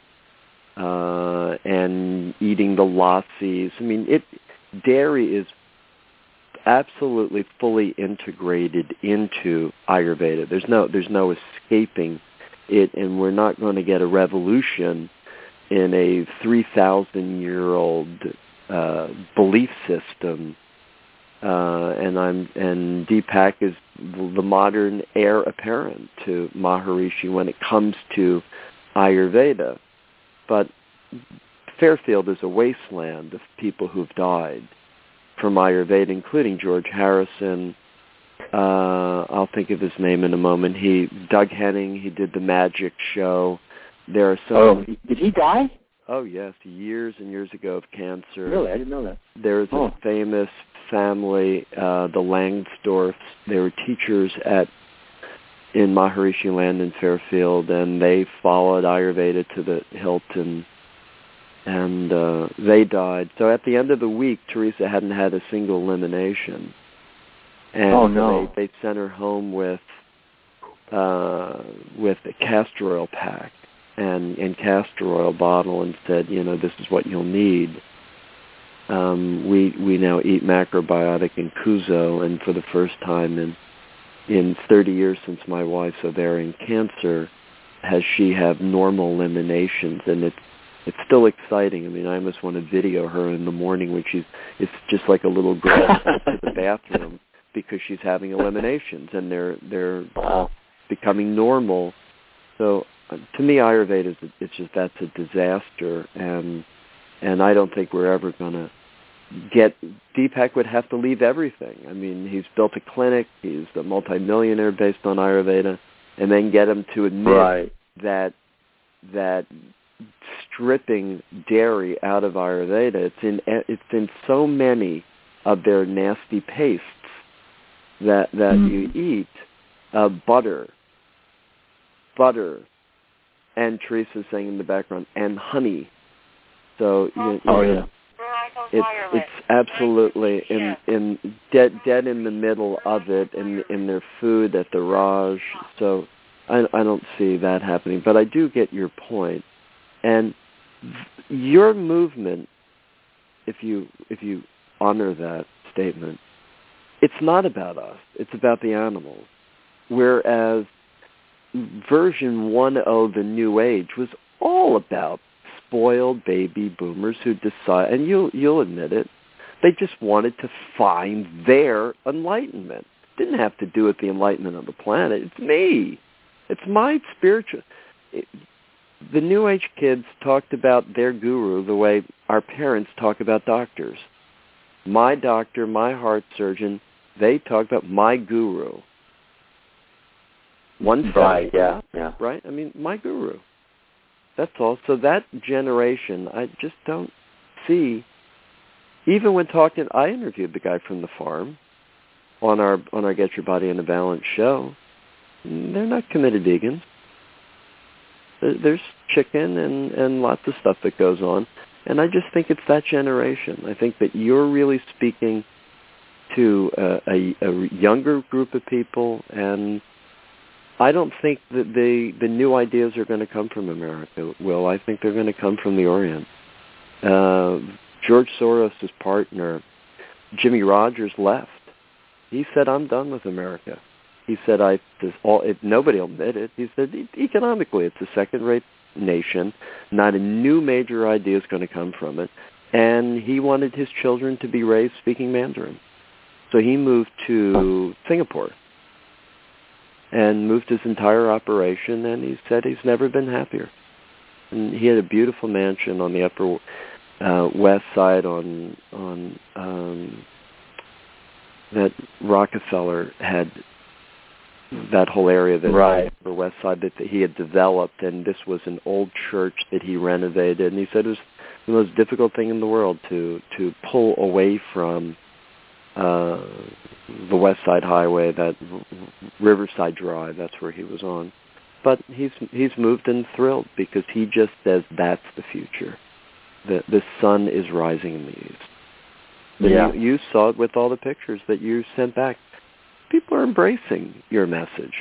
and eating the lassis. I mean, dairy is absolutely fully integrated into Ayurveda. There's no escaping it, and we're not going to get a revolution in a 3,000-year-old belief system. And Deepak is the modern heir apparent to Maharishi when it comes to Ayurveda. But Fairfield is a wasteland of people who've died from Ayurveda, including George Harrison. I'll think of his name in a moment. Doug Henning, he did the Magic Show. There are some. Did he die? Oh, yes, years and years ago of cancer. Really? I didn't know that. There's a famous family, the Langsdorffs. They were teachers in Maharishi Land in Fairfield, and they followed Ayurveda to the hilt, and they died. So at the end of the week, Teresa hadn't had a single elimination. And they sent her home with a castor oil pack and castor oil bottle and said, this is what you'll need. We now eat macrobiotic and Kuzo, and for the first time in 30 years since my wife's ovarian cancer, has she have normal eliminations, and it's still exciting. I mean, I almost want to video her in the morning when it's just like a little girl to the bathroom because she's having eliminations, and they're becoming normal. So to me, Ayurveda that's a disaster, and I don't think we're ever going to get. Deepak would have to leave everything. I mean, he's built a clinic. He's a multimillionaire based on Ayurveda, and then get him to admit that stripping dairy out of Ayurveda, it's in so many of their nasty pastes that you eat. Butter, and Teresa's saying in the background, and honey. So it's absolutely in dead in the middle of it in their food at the Raj. So I don't see that happening, but I do get your point. And your movement, if you honor that statement, it's not about us. It's about the animals. Whereas version 1.0, the New Age, was all about spoiled baby boomers who decide, and you'll admit it, they just wanted to find their enlightenment. Didn't have to do with the enlightenment of the planet. It's me. It's my spiritual. The New Age kids talked about their guru the way our parents talk about doctors. My doctor, my heart surgeon, they talk about my guru. One side, yeah. Right? I mean, my guru. That's all. So that generation, I just don't see even when talking, I interviewed the guy from the farm on our Get Your Body in a Balance show. They're not committed vegans. There's chicken and lots of stuff that goes on. And I just think it's that generation. I think that you're really speaking to a younger group of people, and I don't think that the new ideas are going to come from America, Will. I think they're going to come from the Orient. George Soros' partner, Jimmy Rogers, left. He said, I'm done with America. He said, nobody will admit it. He said, economically, it's a second-rate nation. Not a new major idea is going to come from it. And he wanted his children to be raised speaking Mandarin. So he moved to Singapore and moved his entire operation, and he said he's never been happier. And he had a beautiful mansion on the Upper West Side on that Rockefeller had, that whole area, that right. the West Side that he had developed, and this was an old church that he renovated. And he said it was the most difficult thing in the world to pull away from the West Side Highway, that Riverside Drive. That's where he was on. But he's moved and thrilled, because he just says that's the future. The sun is rising in the east. Yeah. You saw it with all the pictures that you sent back. People are embracing your message.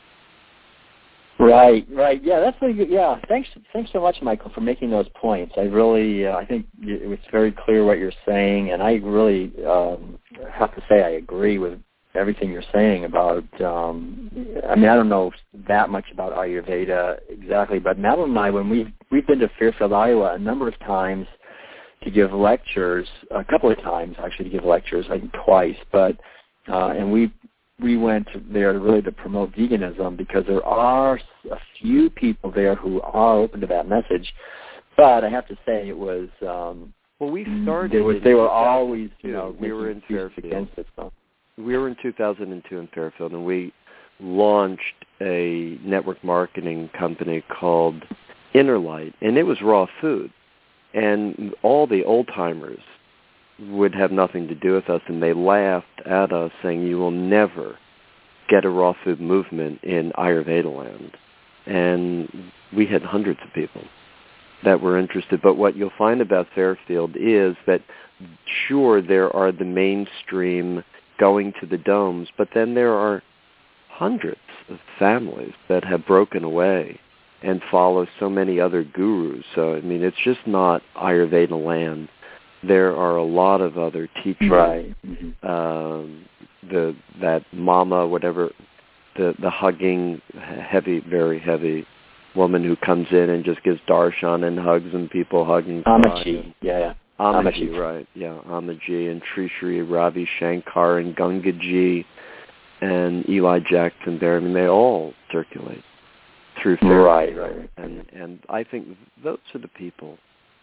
Right. Yeah, that's really good. Yeah, thanks so much, Michael, for making those points. I really, I think it's very clear what you're saying, and I really have to say I agree with everything you're saying about, I don't know that much about Ayurveda exactly, but Madeline and I, when we've been to Fairfield, Iowa a number of times to give lectures, a couple of times actually to give lectures, I think twice, but, and we went there really to promote veganism, because there are a few people there who are open to that message, but I have to say it was, well, we started. They were always, we were in Fairfield. Against it, so. We were in 2002 in Fairfield, and we launched a network marketing company called Inner Light, and it was raw food. And all the old-timers would have nothing to do with us, and they laughed at us, saying, you will never get a raw food movement in Ayurveda land. And we had hundreds of people that were interested. But what you'll find about Fairfield is that, sure, there are the mainstream going to the domes, but then there are hundreds of families that have broken away and follow so many other gurus. So, it's just not Ayurveda land. There are a lot of other teachers. Right. Mm-hmm. That mama, whatever, the hugging, heavy, very heavy woman who comes in and just gives darshan and hugs, and people hugging. Amaji, yeah. Amaji, right, yeah, Amaji, and Sri Sri Ravi Shankar and Gangaji and Eli Jackson Bear. They all circulate through Fairfield. Right. And I think those are the people.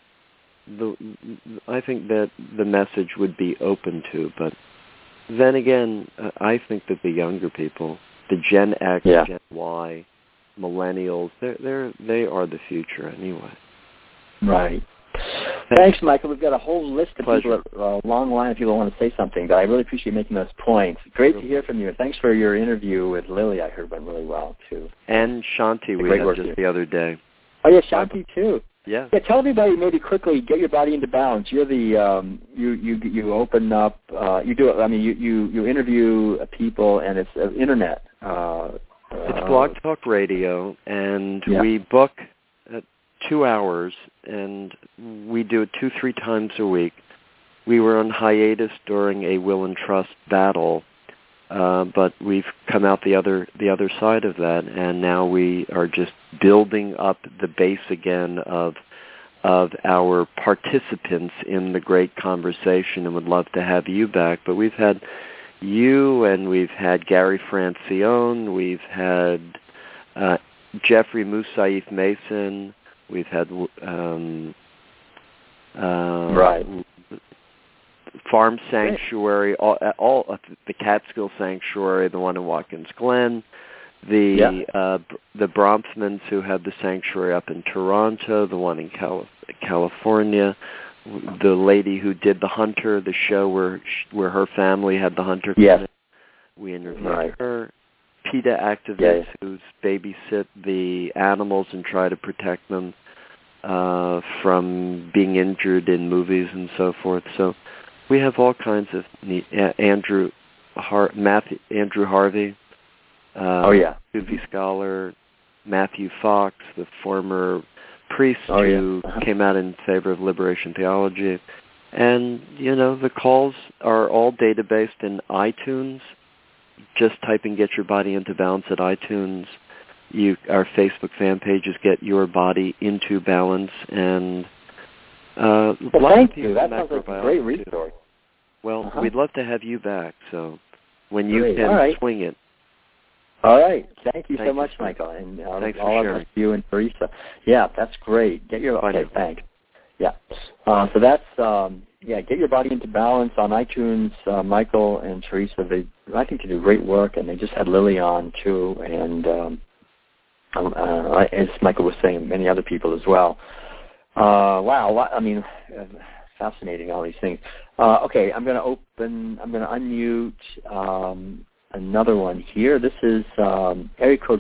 I think that the message would be open to, but then again, I think that the younger people, the Gen X, Gen Y, millennials, they are the future anyway. Right. Thanks, Michael. We've got a whole list of Pleasure. people, a long line of people who want to say something, but I really appreciate making those points. Great to hear from you. Thanks for your interview with Lily. I heard went really well, too. And Shanti, we had just the other day. Oh, yeah, Shanti, too. Yeah. Yeah, tell everybody maybe quickly, Get Your Body into Balance. You're the, you open up, you do it, you interview people, and it's internet. It's Blog Talk Radio, and we book 2 hours, and we do it 2-3 times a week. We were on hiatus during a will and trust battle, but we've come out the other side of that, and now we are just building up the base again of our participants in the great conversation, and would love to have you back. But we've had you, and we've had Gary Francione, we've had Jeffrey Musaif Mason, we've had Farm Sanctuary, all the Catskill Sanctuary, the one in Watkins Glen, the Bronfmans who have the sanctuary up in Toronto, the one in California, the lady who did The Hunter, the show where her family had the Hunter clinic. We interviewed her. PETA activists who babysit the animals and try to protect them from being injured in movies and so forth. So we have all kinds of neat. Andrew Harvey, Sufi scholar, Matthew Fox, the former priest who came out in favor of liberation theology. And, the calls are all databased in iTunes. Just type in Get Your Body Into Balance at iTunes. Our Facebook fan page is Get Your Body Into Balance. And thank you. That sounds like a great resource. Well, we'd love to have you back, so when you can swing it. All right. Thank you so much, Michael. And thanks all for of us, you and Teresa. Yeah, that's great. Thanks. Yeah. So that's, Get Your Body Into Balance on iTunes. Michael and Teresa, I think they do great work, and they just had Lily on, too, and as Michael was saying, many other people as well. Wow. Fascinating, all these things. Okay, I'm going to unmute another one here. This is area code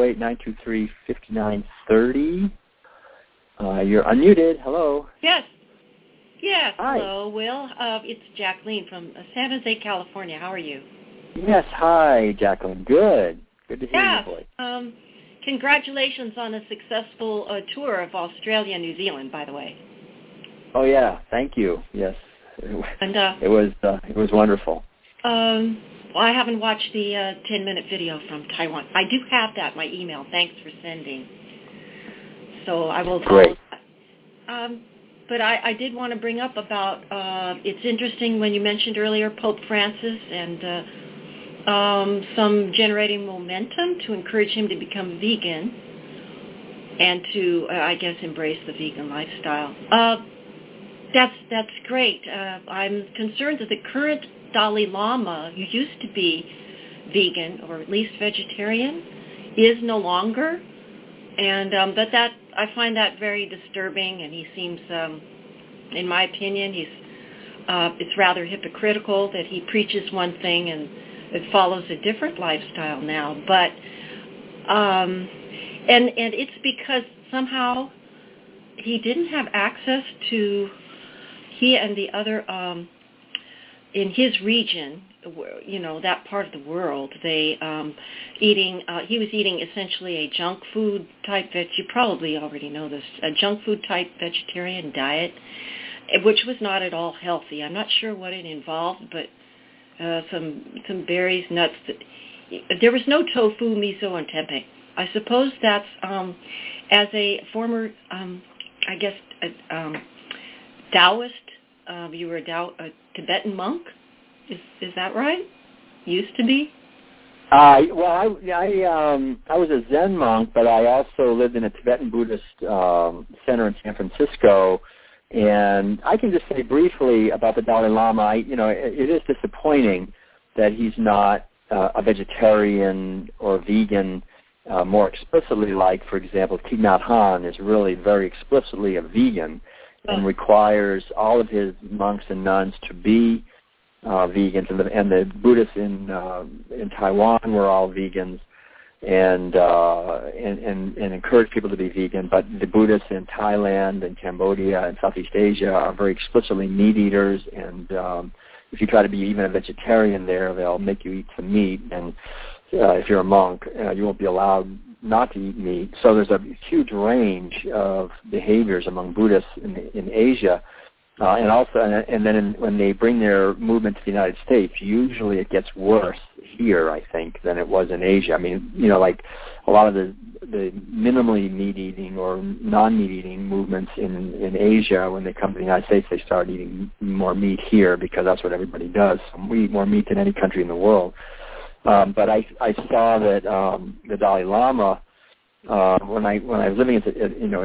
408-923-5930. You're unmuted. Hello. Yes. Hi. Hello, Will. It's Jacqueline from San Jose, California. How are you? Yes. Hi, Jacqueline. Good to hear your voice. Congratulations on a successful tour of Australia and New Zealand, by the way. Oh yeah, thank you. Yes, it was wonderful. I haven't watched the 10-minute video from Taiwan. I do have that, my email. Thanks for sending. So I will follow that. But I did want to bring up about, it's interesting when you mentioned earlier Pope Francis and some generating momentum to encourage him to become vegan and to, I guess, embrace the vegan lifestyle. That's great. I'm concerned that the current Dalai Lama, who used to be vegan or at least vegetarian, is no longer. And but that I find that very disturbing, and he seems, in my opinion, it's rather hypocritical that he preaches one thing and it follows a different lifestyle now. But and it's because somehow he didn't have access to, he and the other in his region, that part of the world, he was eating essentially a junk food type you probably already know this, a junk food type vegetarian diet, which was not at all healthy. I'm not sure what it involved, but some berries, nuts. There was no tofu, miso, and tempeh. I suppose that's as a former, Taoist. You were a Tibetan monk. Is that right? Used to be? I was a Zen monk, but I also lived in a Tibetan Buddhist center in San Francisco. And I can just say briefly about the Dalai Lama. It is disappointing that he's not a vegetarian or vegan more explicitly. Like, for example, Thich Nhat Hanh is really very explicitly a vegan and requires all of his monks and nuns to be vegans, and the Buddhists in Taiwan were all vegans, and encourage people to be vegan. But the Buddhists in Thailand and Cambodia and Southeast Asia are very explicitly meat eaters, and if you try to be even a vegetarian there, they'll make you eat some meat, and if you're a monk, you won't be allowed not to eat meat. So there's a huge range of behaviors among Buddhists in Asia. And then when they bring their movement to the United States, usually it gets worse here, I think, than it was in Asia. I mean, like a lot of the minimally meat-eating or non-meat-eating movements in Asia, when they come to the United States, they start eating more meat here because that's what everybody does. We eat more meat than any country in the world. But I saw that the Dalai Lama, when I was living at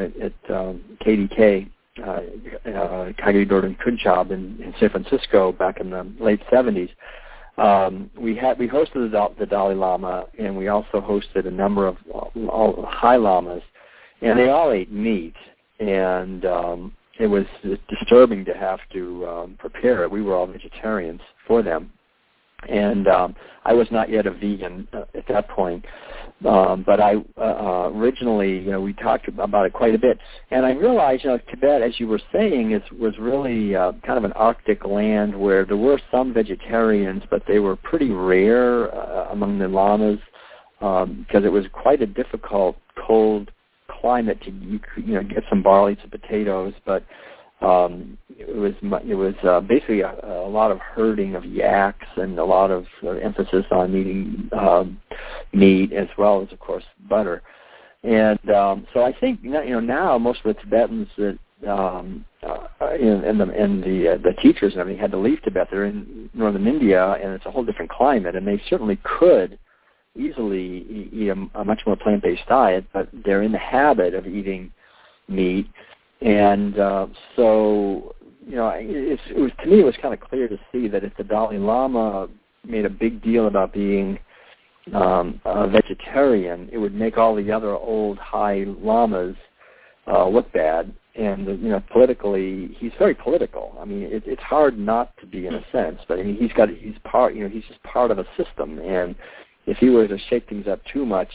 KDK, Kagyu Dorden Kunchab in San Francisco back in the late 70s, we hosted the Dalai Lama, and we also hosted a number of all high lamas, and they all ate meat, and it was disturbing to have to prepare it. We were all vegetarians for them. And I was not yet a vegan at that point, but I originally, we talked about it quite a bit. And I realized, Tibet, as you were saying, was really kind of an Arctic land where there were some vegetarians, but they were pretty rare among the lamas because it was quite a difficult, cold climate to get some barley, some potatoes, but it was basically a lot of herding of yaks and a lot of emphasis on eating meat as well as, of course, butter. And so I think now most of the Tibetans that and the teachers and everything had to leave Tibet. They're in northern India, and it's a whole different climate, and they certainly could easily eat a much more plant-based diet, but they're in the habit of eating meat. And so, to me, it was kind of clear to see that if the Dalai Lama made a big deal about being a vegetarian, it would make all the other old high lamas look bad. And politically, he's very political. I mean, it's hard not to be in a sense, but I mean, he's just part of a system. And if he were to shake things up too much,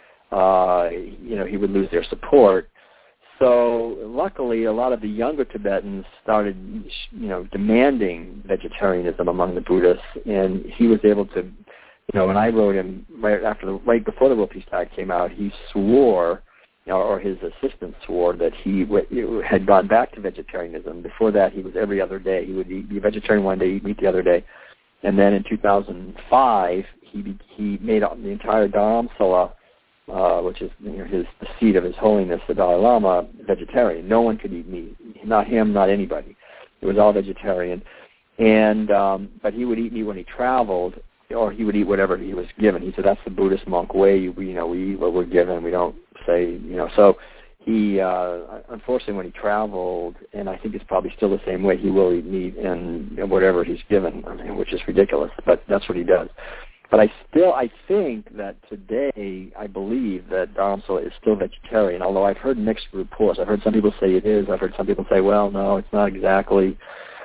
he would lose their support. So luckily, a lot of the younger Tibetans started, demanding vegetarianism among the Buddhists, and he was able to, when I wrote him right before the World Peace Diet came out, he swore, or his assistant swore that he had gone back to vegetarianism. Before that, he was every other day. He would be vegetarian one day, eat meat the other day, and then in 2005, he made the entire Dharamsala, which is the seat of His Holiness the Dalai Lama, vegetarian. No one could eat meat, not him, not anybody. It was all vegetarian, and but he would eat meat when he traveled, or he would eat whatever he was given. He said that's the Buddhist monk way. We eat what we're given. We don't say So he unfortunately when he traveled, and I think it's probably still the same way, he will eat meat and whatever he's given, which is ridiculous, but that's what he does. But I think that today, I believe that Dharamsala is still vegetarian, although I've heard mixed reports. I've heard some people say it is. I've heard some people say, well, no, it's not exactly,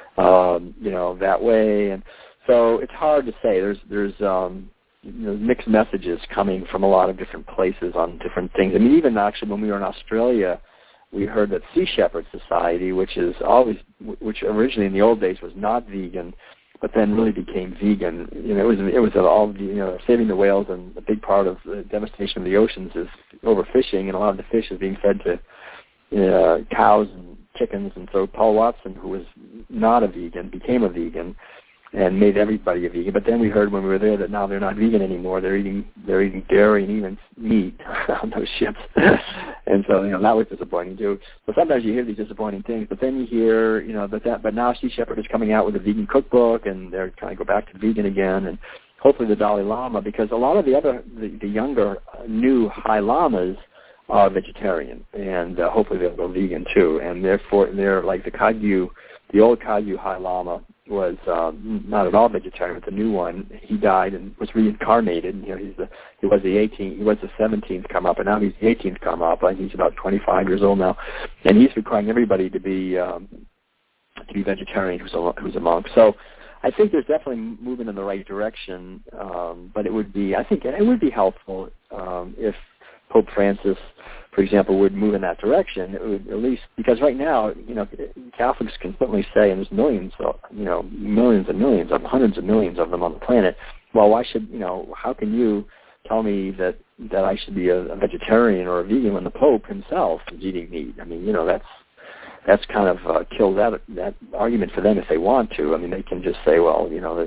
that way. And so it's hard to say. There's mixed messages coming from a lot of different places on different things. I mean, even actually when we were in Australia, we heard that Sea Shepherd Society, which originally in the old days was not vegan, but then really became vegan. It was all saving the whales, and a big part of the devastation of the oceans is overfishing, and a lot of the fish is being fed to cows and chickens. And so Paul Watson, who was not a vegan, became a vegan and made everybody a vegan. But then we heard when we were there that now they're not vegan anymore. They're eating dairy and even meat on those ships. And so that was disappointing too. So sometimes you hear these disappointing things, but then you hear but now Sea Shepherd is coming out with a vegan cookbook, and they're trying to go back to vegan again, and hopefully the Dalai Lama, because a lot of the younger new high lamas are vegetarian, and hopefully they'll go vegan too. And therefore they're like the old Kagyu High Lama was not at all vegetarian, but the new one, he died and was reincarnated. He was the 17th come-up, and now he's the 18th come-up, and he's about 25 years old now, and he's requiring everybody to be vegetarian who's a monk. So I think there's definitely movement in the right direction, but I think it would be helpful if Pope Francis, for example, would move in that direction. It would at least, because right now, Catholics can certainly say, and there's millions and millions of hundreds of millions of them on the planet. Well, why should how can you tell me that I should be a vegetarian or a vegan when the Pope himself is eating meat? I mean, that's kind of killed that argument for them if they want to. I mean, they can just say, well,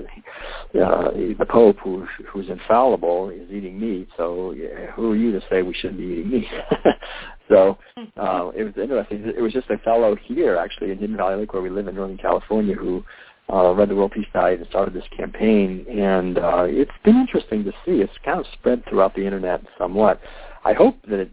the Pope, who's infallible, is eating meat, so who are you to say we shouldn't be eating meat? So it was interesting. It was just a fellow here, actually, in Hidden Valley Lake, where we live in Northern California, who read the World Peace Diet and started this campaign, and it's been interesting to see. It's kind of spread throughout the Internet somewhat. I hope that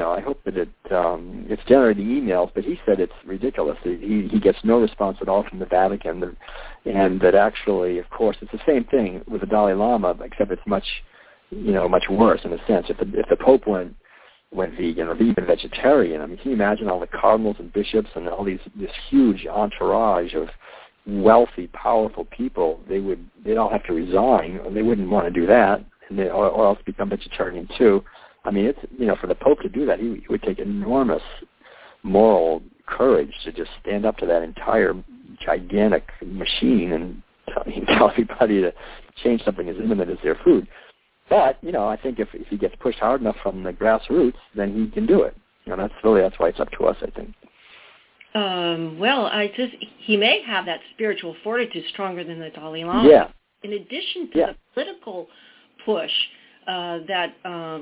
it's generating emails, but he said it's ridiculous. He gets no response at all from the Vatican, and that actually, of course, it's the same thing with the Dalai Lama, except it's much worse in a sense. If the Pope went went vegan or even vegetarian. I mean, can you imagine all the cardinals and bishops and all this huge entourage of wealthy, powerful people? They'd all have to resign, or they wouldn't want to do that, and or else become vegetarian too. I mean, it's for the Pope to do that, he would take enormous moral courage to just stand up to that entire gigantic machine and tell everybody to change something as imminent as their food. But I think if he gets pushed hard enough from the grassroots, then he can do it. That's why it's up to us, I think. He may have that spiritual fortitude stronger than the Dalai Lama. Yeah. In addition to the political push that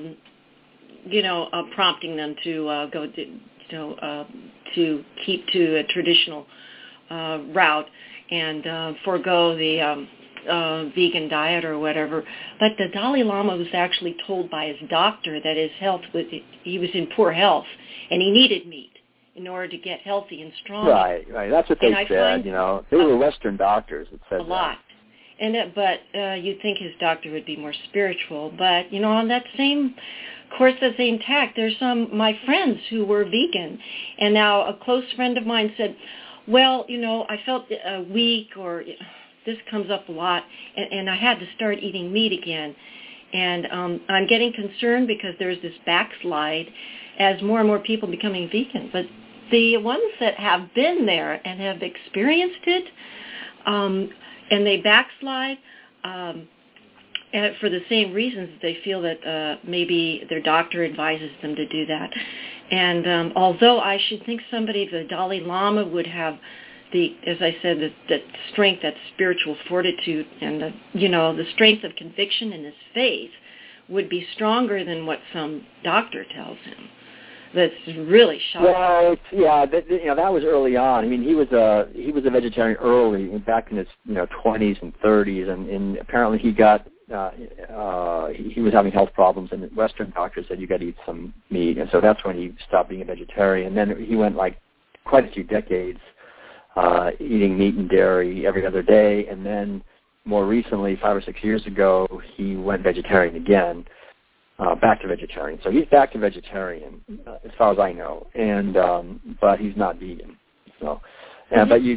prompting them to go to keep to a traditional route and forego the vegan diet or whatever. But the Dalai Lama was actually told by his doctor that he was in poor health and he needed meat in order to get healthy and strong. Right. That's what they said. They were Western doctors that said a lot. But you'd think his doctor would be more spiritual. But, on that same course, that same tack, there's my friends who were vegan. And now a close friend of mine said, well, I felt weak, or this comes up a lot, and I had to start eating meat again. And I'm getting concerned because there's this backslide as more and more people becoming vegan. But the ones that have been there and have experienced it, and they backslide for the same reasons. They feel that maybe their doctor advises them to do that. And although I should think somebody, the Dalai Lama, would have as I said, that strength, that spiritual fortitude, and the strength of conviction in his faith would be stronger than what some doctor tells him. That's really shocking. Well, that was early on. I mean, he was a vegetarian early, back in his 20s and 30s, and apparently he got he was having health problems, and Western doctors said you got to eat some meat, and so that's when he stopped being a vegetarian. And then he went like quite a few decades eating meat and dairy every other day, and then more recently, 5 or 6 years ago, he went vegetarian again. Back to vegetarian. So he's back to vegetarian, as far as I know, and but he's not vegan. So, but but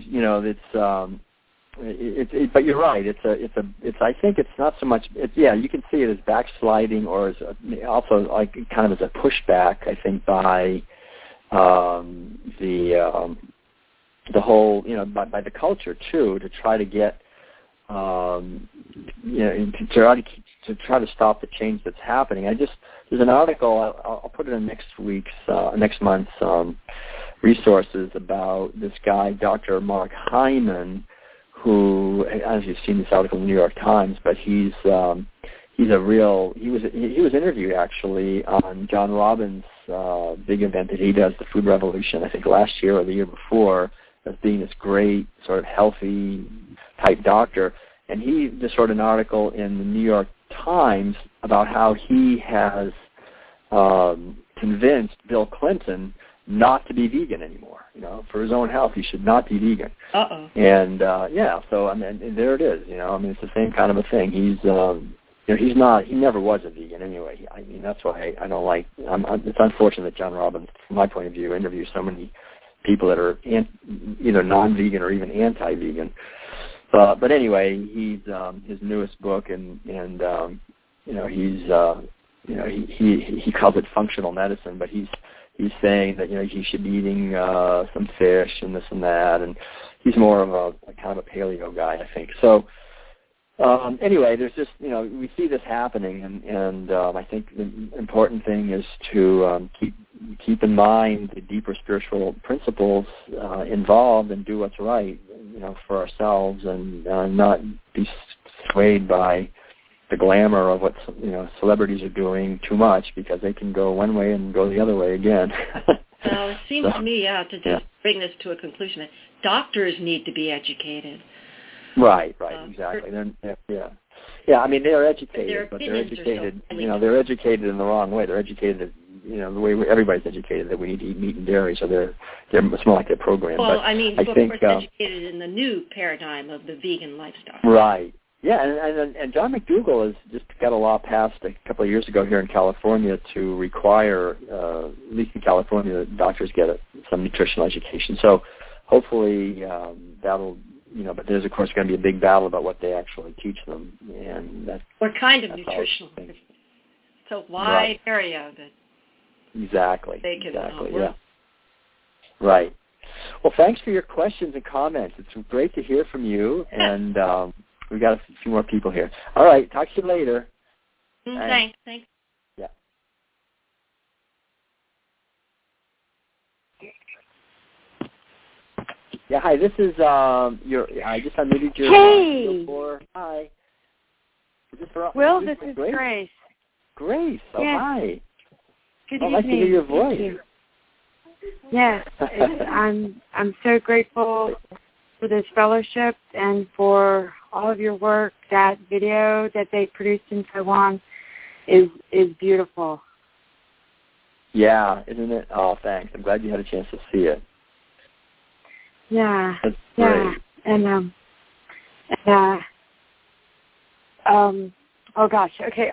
you're right. It's. I think it's not so much. You can see it as backsliding, or as also like kind of as a pushback. I think by the whole, by the culture too, to try to get, to try to stop the change that's happening. There's an article, I'll put it in next month's resources, about this guy, Dr. Mark Hyman, who, as you've seen this article in the New York Times, but he was interviewed actually on John Robbins' big event that he does, the Food Revolution, I think last year or the year before, as being this great sort of healthy type doctor. And he just wrote an article in the New York Times about how he has convinced Bill Clinton not to be vegan anymore. For his own health, he should not be vegan. And so I mean, there it is. It's the same kind of a thing. He never was a vegan anyway. I mean, that's why I don't like. It's unfortunate that John Robbins, from my point of view, interviews so many people that are either non-vegan or even anti-vegan. But anyway, he's his newest book, and he calls it functional medicine, but he's saying that he should be eating some fish and this and that, and he's more of a kind of a paleo guy, I think. So anyway, there's just we see this happening, and I think the important thing is to keep in mind the deeper spiritual principles involved, and do what's right, for ourselves, and not be swayed by the glamour of what celebrities are doing too much, because they can go one way and go the other way again. Well, it seems to me, to just bring this to a conclusion, that doctors need to be educated. Right, exactly. I mean, they're educated, but they're educated. They're educated in the wrong way. They're educated, the way everybody's educated, that we need to eat meat and dairy. So it's more like they're programmed. Well, but I think educated in the new paradigm of the vegan lifestyle. Right. Yeah, and John McDougall has just got a law passed a couple of years ago here in California to require, at least in California, that doctors get some nutritional education. So hopefully that'll, but there's of course going to be a big battle about what they actually teach them, and that's what kind of nutritional. It's a wide area that exactly work. Yeah. Right. Well, thanks for your questions and comments. It's great to hear from you, and we've got a few more people here. All right, talk to you later. Thanks. Yeah. Yeah, hi, this is, I just unmuted your... Hey! Hi. This is Grace. Grace. Grace, yes. Hi. Good evening. Nice to hear your voice. Thank you. Yes, I'm so grateful for this fellowship and for all of your work. That video that they produced in Taiwan is beautiful. Yeah, isn't it? Oh, thanks. I'm glad you had a chance to see it. Yeah. That's great. And oh gosh. Okay.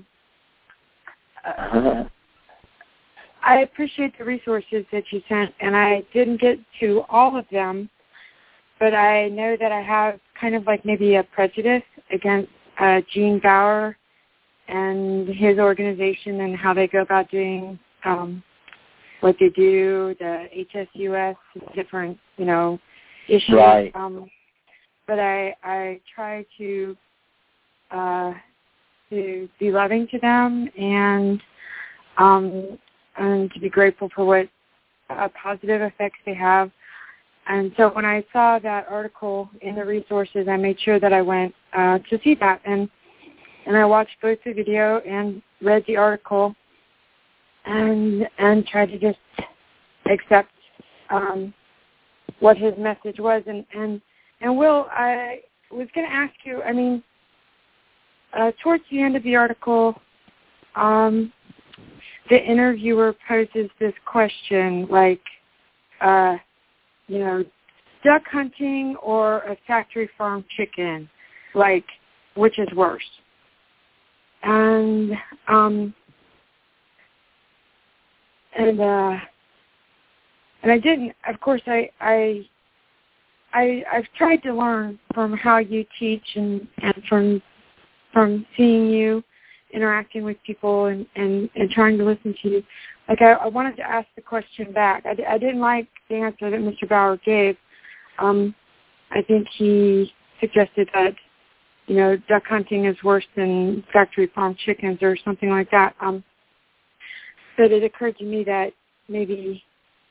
I appreciate the resources that you sent, and I didn't get to all of them, but I know that I have kind of like maybe a prejudice against Gene Bauer and his organization and how they go about doing what they do, the HSUS, different, issues. Right. But I try to be loving to them and to be grateful for what positive effects they have. And so when I saw that article in the resources, I made sure that I went to see that. And I watched both the video and read the article and tried to just accept what his message was. And Will, I was going to ask you, towards the end of the article, the interviewer poses this question, like, duck hunting or a factory farm chicken, like, which is worse? And I didn't. Of course, I've tried to learn from how you teach and from seeing you interacting with people and trying to listen to you. Like, I wanted to ask the question back. I didn't like the answer that Mr. Bauer gave. I think he suggested that, duck hunting is worse than factory farm chickens or something like that. But it occurred to me that maybe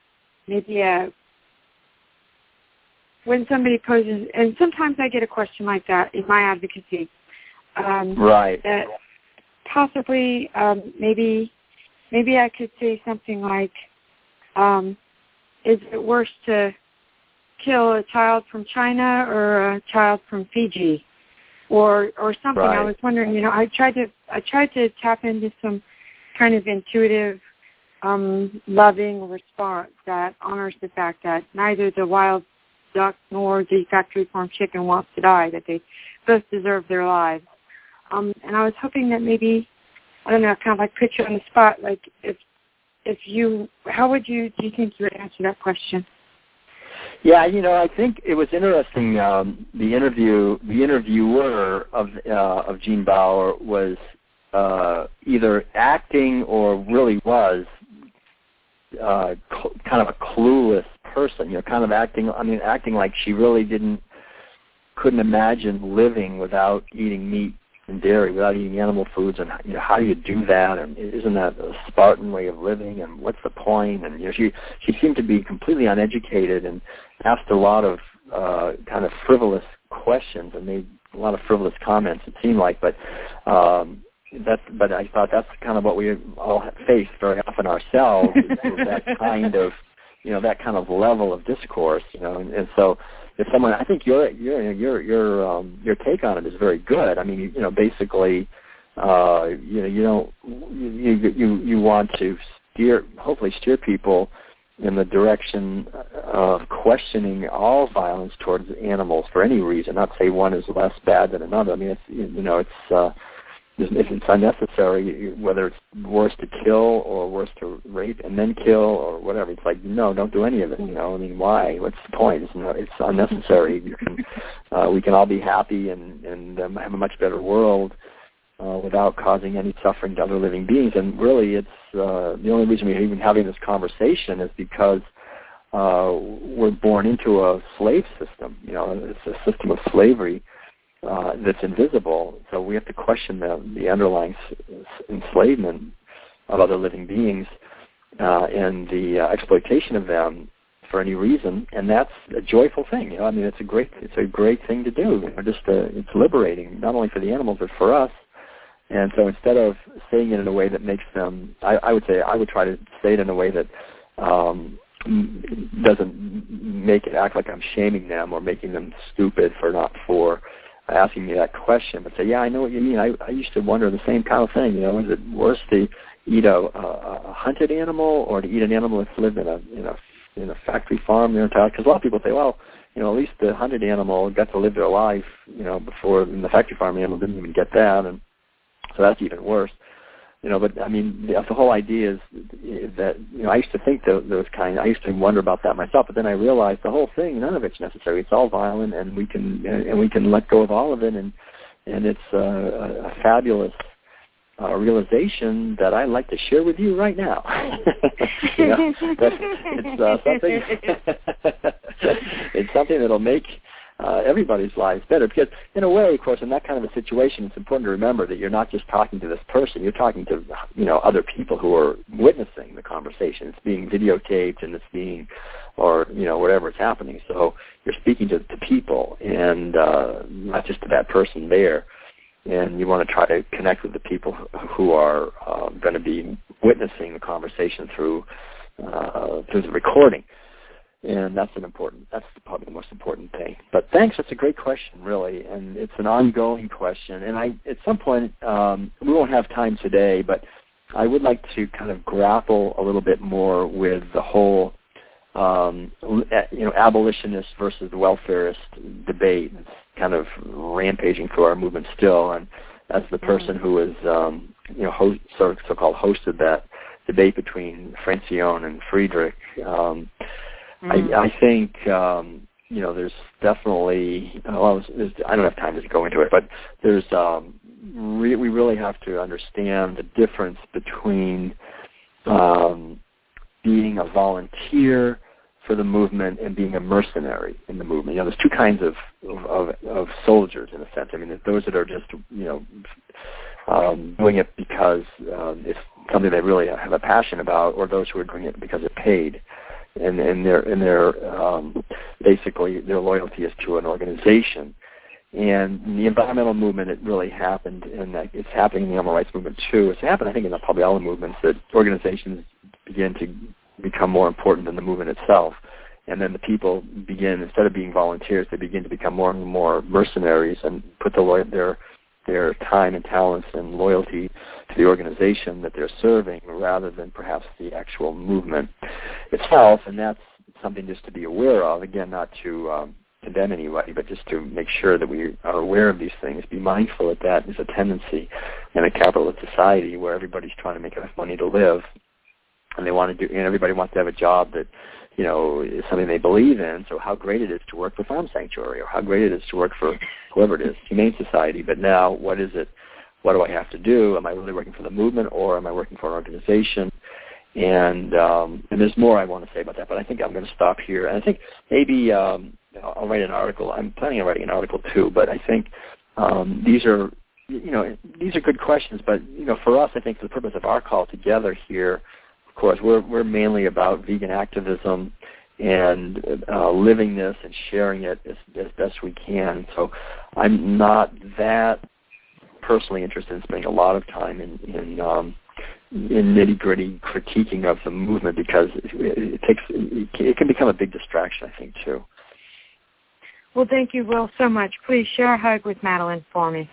when somebody poses, and sometimes I get a question like that in my advocacy, right. That possibly maybe I could say something like, is it worse to kill a child from China or a child from Fiji, or something? Right. I was wondering. I tried to tap into some kind of intuitive, loving response that honors the fact that neither the wild duck nor the factory farm chicken wants to die, that they both deserve their lives. And I was hoping that maybe, I don't know, kind of like put you on the spot, like how do you think you would answer that question? Yeah, I think it was interesting. The interviewer of Gene Bauer was either acting or really was kind of a clueless person. Kind of acting like she really couldn't imagine living without eating meat and dairy, without eating animal foods, and how do you do that? And isn't that a Spartan way of living? And what's the point? And she seemed to be completely uneducated and asked a lot of kind of frivolous questions and made a lot of frivolous comments. It seemed like, but I thought that's kind of what we all face very often ourselves, is that kind of that kind of level of discourse, and so. If someone, I think your take on it is very good. Basically, you want to hopefully steer people in the direction of questioning all violence towards animals for any reason. Not say one is less bad than another. I mean, if it's unnecessary, whether it's worse to kill or worse to rape and then kill or whatever, it's like, no, don't do any of it. I mean, why? What's the point? It's unnecessary. We can all be happy and have a much better world without causing any suffering to other living beings. And really, it's the only reason we're even having this conversation is because we're born into a slave system. It's a system of slavery that's invisible. So we have to question the underlying enslavement of other living beings and the exploitation of them for any reason, and that's a joyful thing. I mean, it's a great thing to do. It's liberating, not only for the animals but for us. And so instead of saying it in a way that makes them, I would try to say it in a way that doesn't make it act like I'm shaming them or making them stupid for asking me that question, but say, yeah, I know what you mean. I used to wonder the same kind of thing. Is it worse to eat a hunted animal or to eat an animal that's lived in a factory farm? Because a lot of people say, well, at least the hunted animal got to live their life, before the factory farm animal didn't even get that, and so that's even worse. But I mean, the whole idea is that I used to think those I used to wonder about that myself. But then I realized the whole thing, none of it's necessary. It's all violent, and we can let go of all of it, and it's a fabulous realization that I'd like to share with you right now. It's something that'll make everybody's lives better, because in a way, of course, in that kind of a situation, it's important to remember that you're not just talking to this person, you're talking to other people who are witnessing the conversation. It's being videotaped and it's being, or whatever is happening. So you're speaking to people and not just to that person there. And you want to try to connect with the people who are going to be witnessing the conversation through the recording. And that's probably the most important thing. But thanks, that's a great question, really, and it's an ongoing question. And at some point, we won't have time today, but I would like to kind of grapple a little bit more with the whole, abolitionist versus welfarist debate. It's kind of rampaging through our movement still. And as the person who is, so-called hosted that debate between Francione and Friedrich. I think, there's definitely, I don't have time to go into it, but there's, we really have to understand the difference between being a volunteer for the movement and being a mercenary in the movement. There's two kinds of soldiers, in a sense. I mean, those that are just, doing it because it's something they really have a passion about, or those who are doing it because it paid. And their basically their loyalty is to an organization. And in the environmental movement, it really happened, and it's happening in the animal rights movement too. It's happened, I think, in probably all the movements, that organizations begin to become more important than the movement itself. And then the people begin, instead of being volunteers, they begin to become more and more mercenaries and put their time and talents and loyalty to the organization that they're serving rather than perhaps the actual movement itself. And that's something just to be aware of. Again, not to condemn anybody, but just to make sure that we are aware of these things. Be mindful that that is a tendency in a capitalist society where everybody's trying to make enough money to live, and they want to do, and everybody wants to have a job that is something they believe in. So how great it is to work for Farm Sanctuary, or how great it is to work for whoever it is, Humane Society. But now, what is it? What do I have to do? Am I really working for the movement, or am I working for an organization? And there's more I want to say about that, but I think I'm going to stop here. And I think maybe I'll write an article. I'm planning on writing an article too, but I think these are good questions. But for us, I think for the purpose of our call together here, of course, we're mainly about vegan activism and living this and sharing it as best we can. So I'm not that personally interested in spending a lot of time in nitty-gritty critiquing of the movement, because it can become a big distraction, I think, too. Well, thank you, Will, so much. Please share a hug with Madeline for me.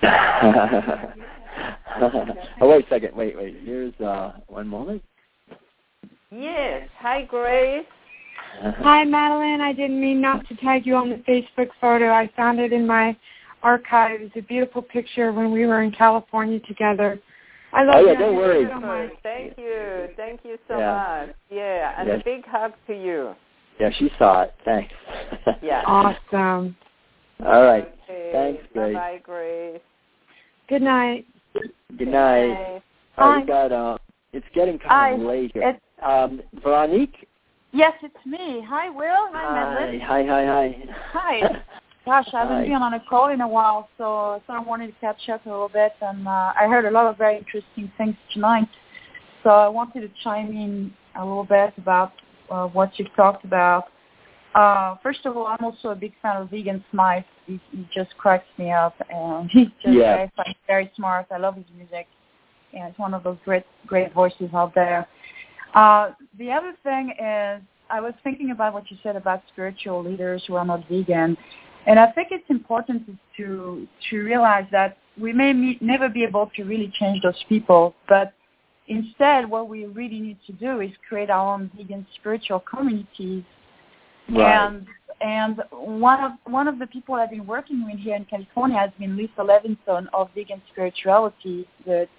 Oh, wait a second. Wait. Here's one moment. Yes. Hi, Grace. Hi, Madeline. I didn't mean not to tag you on the Facebook photo. I found it in my archive. It's a beautiful picture when we were in California together. I love you. Don't worry. Thank you. Thank you so much. Yeah, and a big hug to you. Yeah, she saw it. Thanks. Yeah. Awesome. All right. Okay. Thanks, Grace. Bye-bye, Grace. Good night. Good night. We got, it's getting kind of late here. Veronique? Yes, it's me. Hi, Will. Hi, Madeline. Hi. Gosh, I haven't been on a call in a while, so I wanted to catch up a little bit, and I heard a lot of very interesting things tonight. So I wanted to chime in a little bit about what you've talked about. First of all, I'm also a big fan of Vegan Smythe. He just cracks me up, and he's just very funny, very smart. I love his music. Yeah, it's one of those great voices out there. The other thing is, I was thinking about what you said about spiritual leaders who are not vegan, and I think it's important to realize that we may never be able to really change those people, but instead what we really need to do is create our own vegan spiritual communities. Right. And one of the people I've been working with here in California has been Lisa Levinson of Vegan Spirituality, that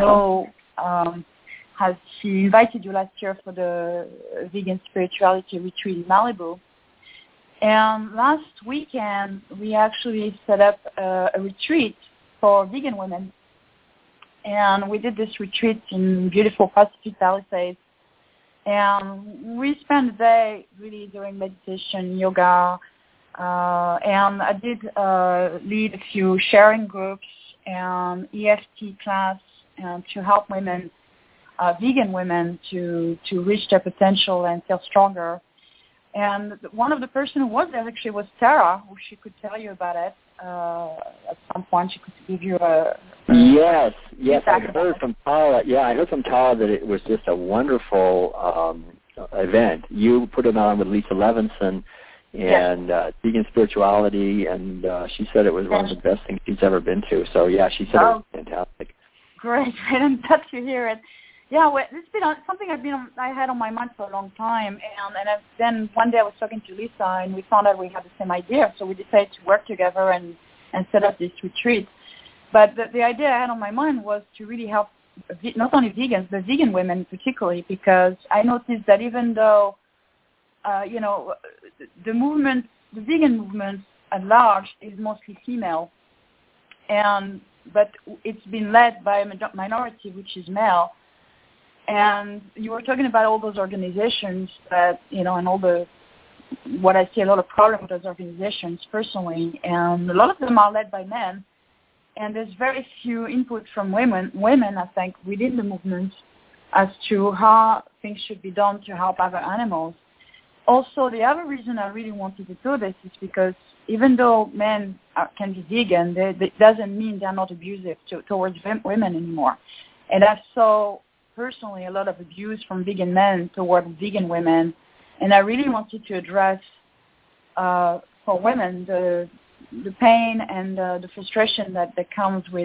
she invited you last year for the Vegan Spirituality Retreat in Malibu. And last weekend, we actually set up a retreat for vegan women. And we did this retreat in beautiful Pacific Palisades. And we spent the day really doing meditation, yoga, and I did lead a few sharing groups and EFT class to help women, vegan women, to reach their potential and feel stronger. And one of the person who was there actually was Tara, who she could tell you about it at some point. She could give you a Yes, I heard from Tara. Yeah, I heard from Tara that it was just a wonderful event. You put it on with Lisa Levinson and Vegan Spirituality, and she said it was one of the best things she's ever been to. So, yeah, she said it was fantastic. Great. I'm glad to hear it. Yeah, well, it's been something I had on my mind for a long time, and then one day I was talking to Lisa, and we found out we had the same idea, so we decided to work together and set up this retreat. But the idea I had on my mind was to really help not only vegans, but vegan women particularly, because I noticed that even though, the vegan movement at large is mostly female, but it's been led by a minority, which is male. And you were talking about all those organizations that, and all what I see a lot of problems with those organizations personally, and a lot of them are led by men. And there's very few input from women, I think, within the movement as to how things should be done to help other animals. Also, the other reason I really wanted to do this is because even though men can be vegan, that doesn't mean they're not abusive towards women anymore. And I saw personally a lot of abuse from vegan men toward vegan women, and I really wanted to address for women the pain and the frustration that comes with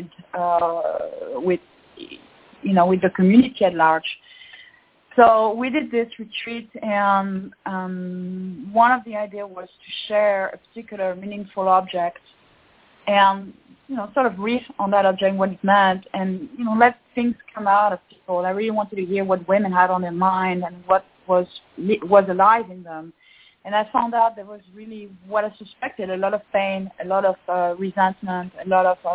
the community at large. So we did this retreat, and one of the ideas was to share a particular meaningful object and sort of brief on that object, what it meant, and let things come out of people. I really wanted to hear what women had on their mind and what was alive in them. And I found out there was really what I suspected: a lot of pain, a lot of resentment, a lot of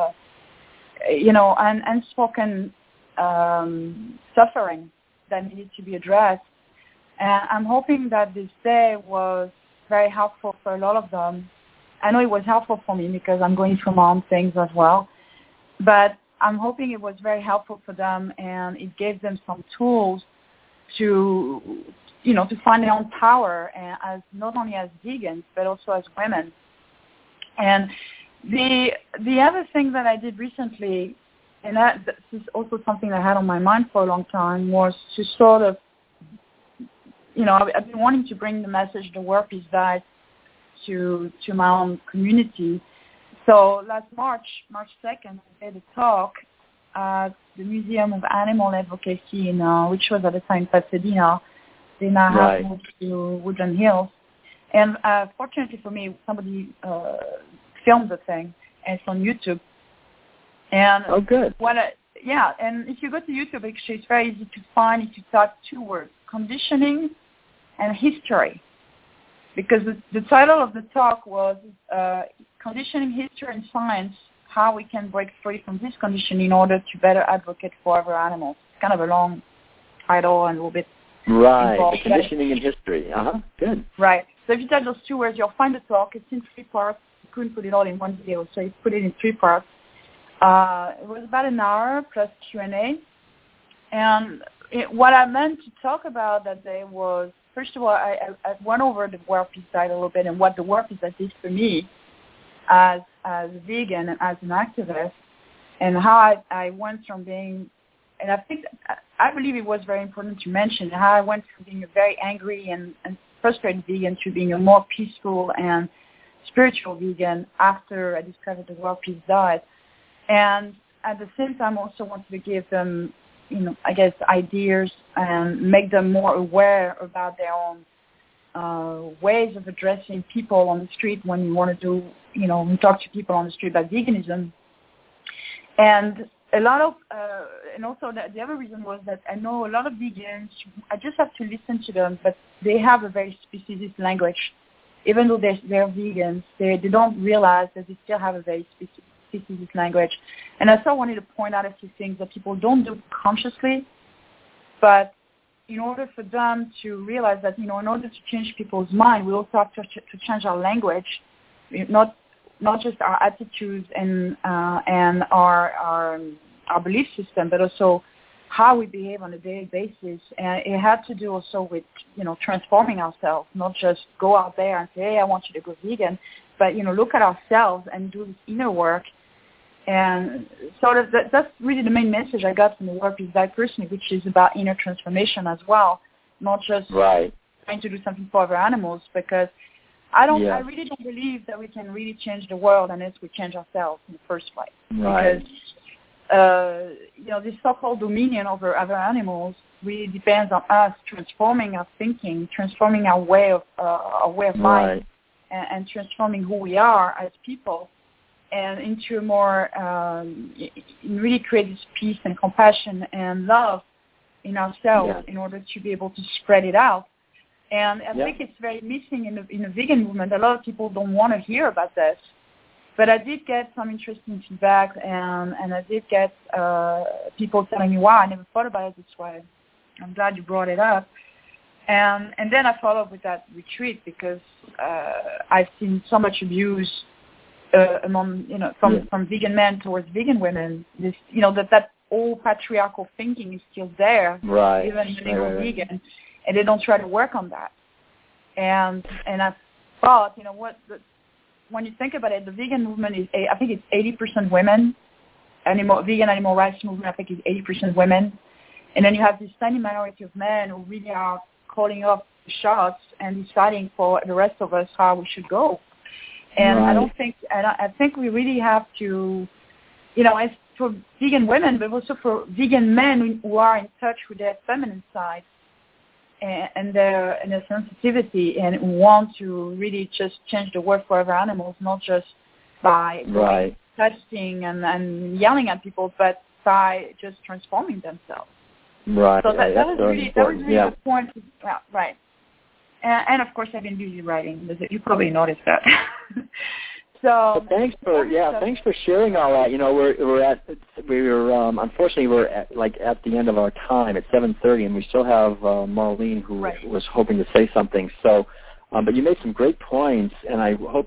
unspoken suffering that needed to be addressed. And I'm hoping that this day was very helpful for a lot of them. I know it was helpful for me because I'm going through my own things as well. But I'm hoping it was very helpful for them, and it gave them some tools to find their own power, as not only as vegans but also as women. And the other thing that I did recently, and this is also something I had on my mind for a long time, was to sort of, I've been wanting to bring the message, the work is died, to my own community. So last March 2nd, I did a talk at the Museum of Animal Advocacy, which was at the time Pasadena. They now have moved to Woodland Hills. And fortunately for me, somebody filmed the thing, and it's on YouTube. And good. And if you go to YouTube, actually, it's very easy to find if you type 2 words, conditioning and history. Because the title of the talk was Conditioning, History, and Science, How We Can Break Free from This Condition in Order to Better Advocate for Other Animals. It's kind of a long title and a little bit involved. The conditioning and history. Good. Right. So if you type those 2 words, you'll find the talk. It's in 3 parts. You couldn't put it all in one video, so you put it in 3 parts. It was about an hour plus Q&A. And what I meant to talk about that day was, first of all, I went over the World Peace Diet a little bit and what the World Peace Diet did for me as a vegan and as an activist, and how I went from being, and I believe it was very important to mention how I went from being a very angry and frustrated vegan to being a more peaceful and spiritual vegan after I discovered the World Peace Diet. And at the same time, also wanted to give them, ideas and make them more aware about their own ways of addressing people on the street when you want to talk to people on the street about veganism. And a lot of, and also the other reason was that I know a lot of vegans, I just have to listen to them, but they have a very specific language. Even though they're vegans, they don't realize that they still have a very specific language. And I also wanted to point out a few things that people don't do consciously, but in order for them to realize that, in order to change people's mind, we also have to change our language, not just our attitudes and our belief system, but also how we behave on a daily basis. And it had to do also with, transforming ourselves, not just go out there and say, hey, I want you to go vegan, but, look at ourselves and do this inner work. And sort of that's really the main message I got from the World Peace Diet personally, which is about inner transformation as well, not just trying to do something for other animals, because I really don't believe that we can really change the world unless we change ourselves in the first place. Right. Because, this so-called dominion over other animals really depends on us transforming our thinking, transforming our way of life, and transforming who we are as people, and into a more, really create this peace and compassion and love in ourselves in order to be able to spread it out. And I think it's very missing in the vegan movement. A lot of people don't want to hear about this. But I did get some interesting feedback, and I did get people telling me, wow, I never thought about it this way. I'm glad you brought it up. And then I followed up with that retreat because I've seen so much abuse among, from vegan men towards vegan women. This, that old patriarchal thinking is still there, even when they go vegan, and they don't try to work on that. And I thought, when you think about it, the vegan movement is, I think it's 80% women. Vegan animal rights movement, I think, is 80% women. And then you have this tiny minority of men who really are calling off the shots and deciding for the rest of us how we should go. And I think we really have to, as for vegan women, but also for vegan men who are in touch with their feminine side and their sensitivity, and want to really just change the world for other animals, not just by touching and yelling at people, but by just transforming themselves. Right. So that was really the point. Yeah, right. And of course, I've been busy writing. You probably noticed that. So thanks for sharing all that. Unfortunately we're at the end of our time at 7:30, and we still have Marlene who was hoping to say something. So, but you made some great points, and I hope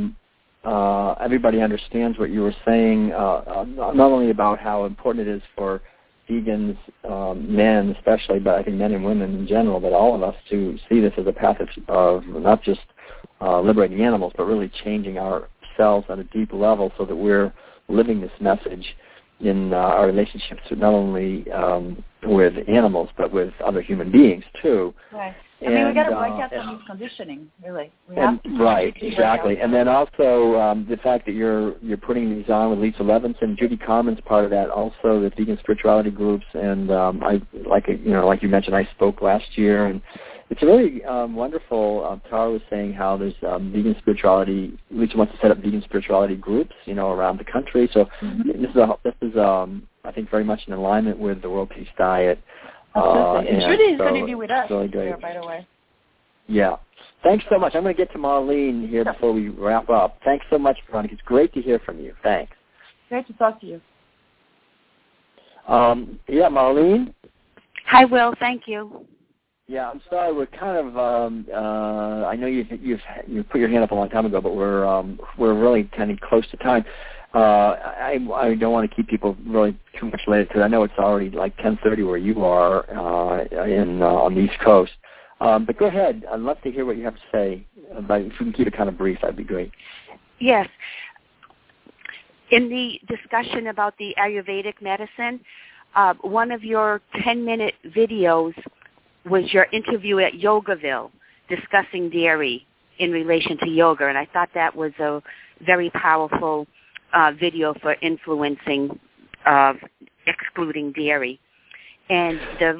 everybody understands what you were saying. Not only about how important it is for vegans, men especially, but I think men and women in general, but all of us to see this as a path of not just liberating animals, but really changing ourselves on a deep level so that we're living this message in our relationships not only with animals, but with other human beings too. Right. I mean, we got to break out some of this conditioning, really. Exactly. And then also the fact that you're putting these on with Lisa Levinson, Judy Carmen's part of that, also the vegan spirituality groups, and like you mentioned, I spoke last year, and it's really wonderful. Tara was saying how there's vegan spirituality. Lisa wants to set up vegan spirituality groups, around the country. So this is I think very much in alignment with the World Peace Diet. And Judy is going to be with us really great. here, by the way. Yeah. Thanks so much. I'm going to get to Marlene here before we wrap up. Thanks so much, Veronica. It's great to hear from you. Thanks. Great to talk to you. Marlene? Hi, Will. Thank you. Yeah, I'm sorry. We're kind of. I know you put your hand up a long time ago, but we're really kind of close to time. I don't want to keep people really too much late because I know it's already like 10:30 where you are on the East Coast. But go ahead. I'd love to hear what you have to say. But if we can keep it kind of brief, that'd be great. Yes. In the discussion about the Ayurvedic medicine, one of your 10-minute videos was your interview at Yogaville discussing dairy in relation to yoga, and I thought that was a very powerful video for influencing excluding dairy. And the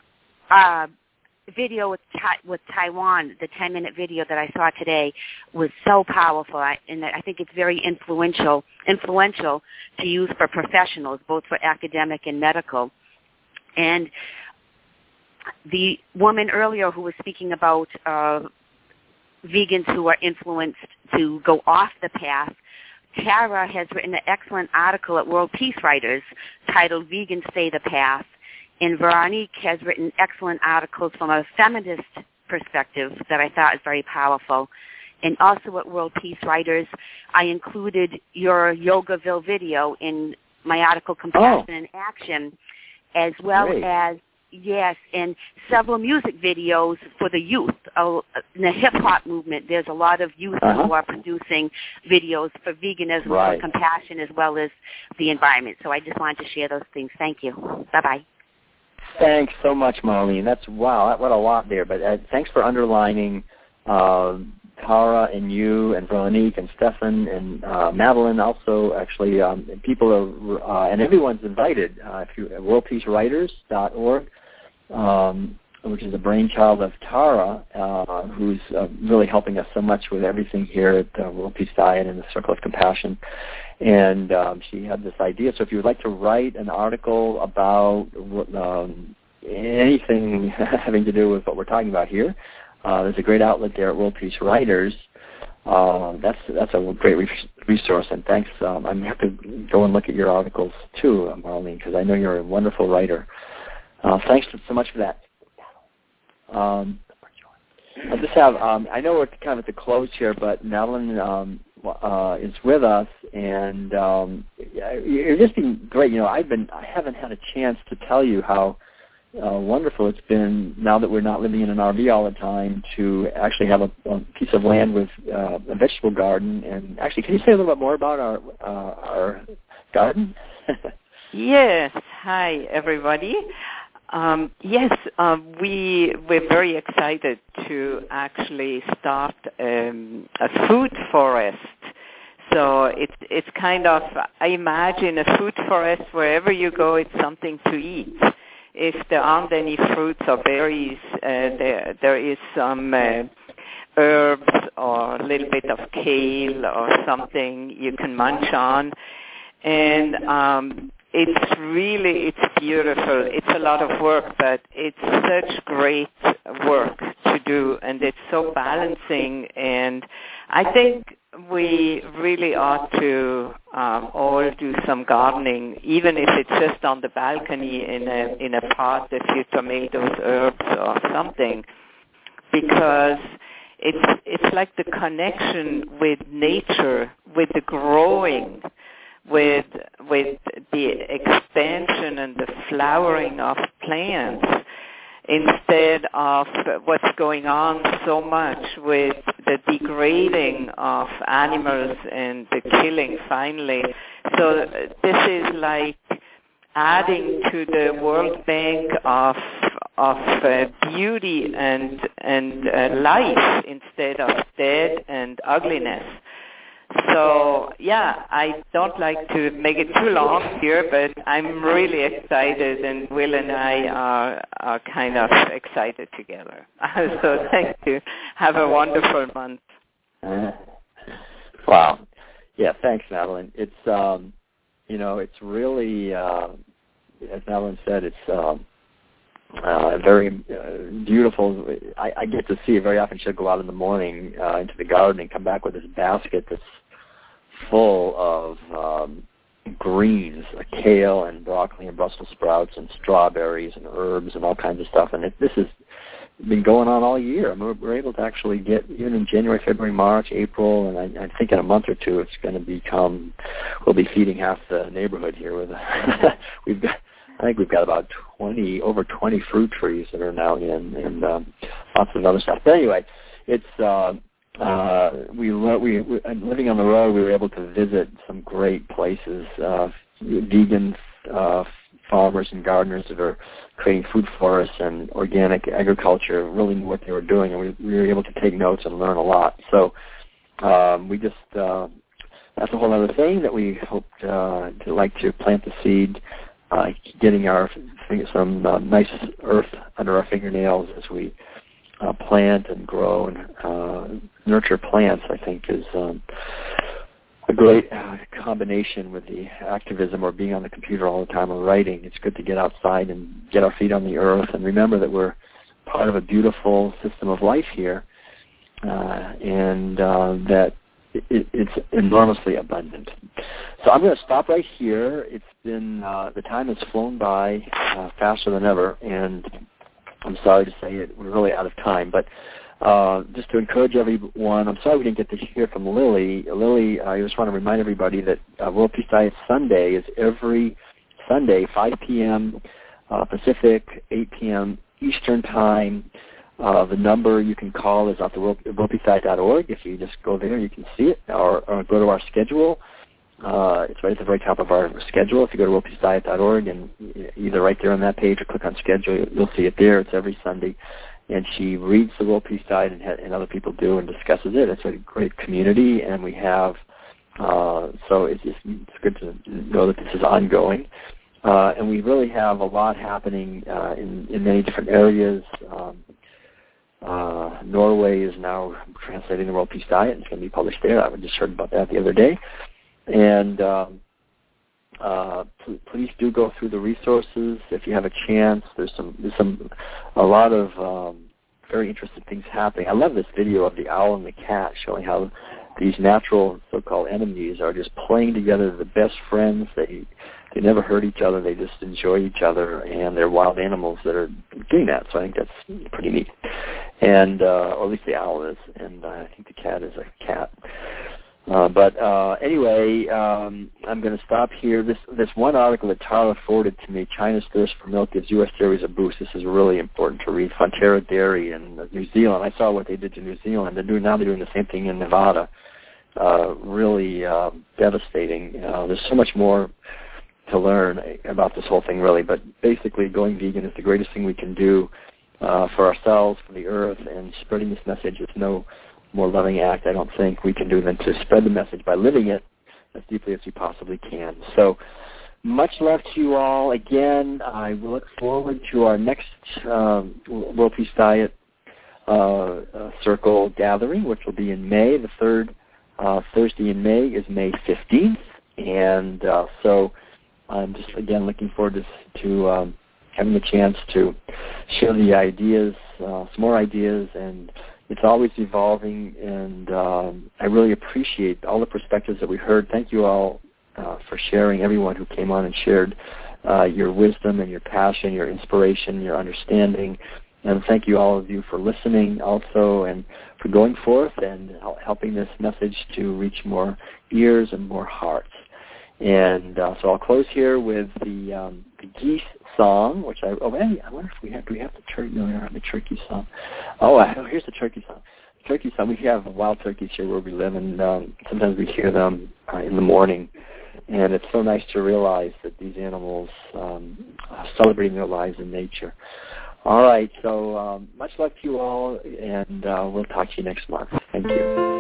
video with Taiwan, the 10-minute video that I saw today, was so powerful, and I think it's very influential to use for professionals, both for academic and medical. And the woman earlier who was speaking about vegans who are influenced to go off the path, Tara has written an excellent article at World Peace Writers titled Vegans Stay the Path. And Veronique has written excellent articles from a feminist perspective that I thought is very powerful. And also at World Peace Writers, I included your Yogaville video in my article, Compassion in Action, as well as, and several music videos for the youth. In the hip-hop movement, there's a lot of youth who are producing videos for veganism, for compassion, as well as the environment. So I just wanted to share those things. Thank you. Bye-bye. Thanks so much, Marlene. What a lot there. But thanks for underlining Tara and you and Veronique and Stefan and Madeline also. Actually, people are, and everyone's invited. If you worldpeacewriters.org, which is a brainchild of Tara, who's really helping us so much with everything here at the World Peace Diet and the Circle of Compassion. And she had this idea. So if you would like to write an article about anything having to do with what we're talking about here, there's a great outlet there at World Peace Writers. That's a great resource. And thanks. I'm going to have to go and look at your articles too, Marlene, because I know you're a wonderful writer. Thanks so much for that. I just have. I know we're kind of at the close here, but Madeline is with us, and you're just been great. I haven't had a chance to tell you how wonderful it's been now that we're not living in an RV all the time to actually have a piece of land with a vegetable garden. And actually, can you say a little bit more about our garden? Yes. Hi, everybody. We're very excited to actually start a food forest. So it's kind of, I imagine a food forest wherever you go, it's something to eat. If there aren't any fruits or berries, there is some herbs or a little bit of kale or something you can munch on. And it's beautiful. It's a lot of work, but it's such great work to do, and it's so balancing. And I think we really ought to all do some gardening, even if it's just on the balcony in a pot, a few tomatoes, herbs, or something, because it's like the connection with nature, with the growing, with the expansion and the flowering of plants, instead of what's going on so much with the degrading of animals and the killing finally. So this is like adding to the World Bank of beauty and life instead of death and ugliness. So, I don't like to make it too long here, but I'm really excited, and Will and I are kind of excited together. So thank you. Have a wonderful month. Wow. Yeah, thanks, Madeline. It's, it's really, as Madeline said, it's very beautiful. I get to see it very often. She'll go out in the morning into the garden and come back with this basket that's full of greens, kale and broccoli and Brussels sprouts and strawberries and herbs and all kinds of stuff. And this has been going on all year. I mean, we're able to actually get, even in January, February, March, April, and I think in a month or two it's going to become, we'll be feeding half the neighborhood here with I think we've got about over 20 fruit trees that are now in, and lots of other stuff. But anyway, it's living on the road, we were able to visit some great places, vegan farmers and gardeners that are creating food forests and organic agriculture, really knew what they were doing, and we were able to take notes and learn a lot. So we just, that's a whole other thing that we hope to like to plant the seed, getting some nice earth under our fingernails as we plant and grow and nurture plants, I think is a great combination with the activism or being on the computer all the time or writing. It's good to get outside and get our feet on the earth and remember that we're part of a beautiful system of life here, and that it's enormously abundant. So I'm going to stop right here. It's been, the time has flown by faster than ever, and I'm sorry to say it, we're really out of time, but just to encourage everyone, I'm sorry we didn't get to hear from Lily. Lily, I just want to remind everybody that World Peace Diet Sunday is every Sunday, 5 p.m. Pacific, 8 p.m. Eastern Time. The number you can call is off the worldpeacediet.org. If you just go there, you can see it, or go to our schedule. It's right at the very top of our schedule. If you go to worldpeacediet.org and either right there on that page or click on schedule, you'll see it there. It's every Sunday. And she reads the World Peace Diet, and other people do, and discusses it. It's a great community, and we have, so it's good to know that this is ongoing. And we really have a lot happening in many different areas. Norway is now translating the World Peace Diet, and it's going to be published there. I just heard about that the other day. And please do go through the resources if you have a chance. There's a lot of very interesting things happening. I love this video of the owl and the cat showing how these natural so-called enemies are just playing together, the best friends. They never hurt each other. They just enjoy each other, and they're wild animals that are doing that. So I think that's pretty neat. And or at least the owl is, and I think the cat is a cat. But anyway, I'm going to stop here. This one article that Tara forwarded to me, China's Thirst for Milk Gives U.S. Dairies a Boost. This is really important to read. Fonterra Dairy in New Zealand. I saw what they did to New Zealand. They're doing the same thing in Nevada. Really devastating. There's so much more to learn about this whole thing, really. But basically, going vegan is the greatest thing we can do for ourselves, for the earth, and spreading this message. It's no more loving act, I don't think, we can do than to spread the message by living it as deeply as we possibly can. So much love to you all. Again, I will look forward to our next World Peace Diet Circle gathering, which will be in May. The third Thursday in May is May 15th. And so I'm just, again, looking forward to having the chance to share the ideas, some more ideas, and it's always evolving, and I really appreciate all the perspectives that we heard. Thank you all for sharing, everyone who came on and shared your wisdom and your passion, your inspiration, your understanding. And thank you, all of you, for listening also and for going forth and helping this message to reach more ears and more hearts. And so I'll close here with the geese song, which I wonder if we have the turkey. No, we don't have the turkey song. Here's the turkey song. The turkey song. We have wild turkeys here where we live, and sometimes we hear them in the morning. And it's so nice to realize that these animals are celebrating their lives in nature. All right, so much love to you all, and we'll talk to you next month. Thank you.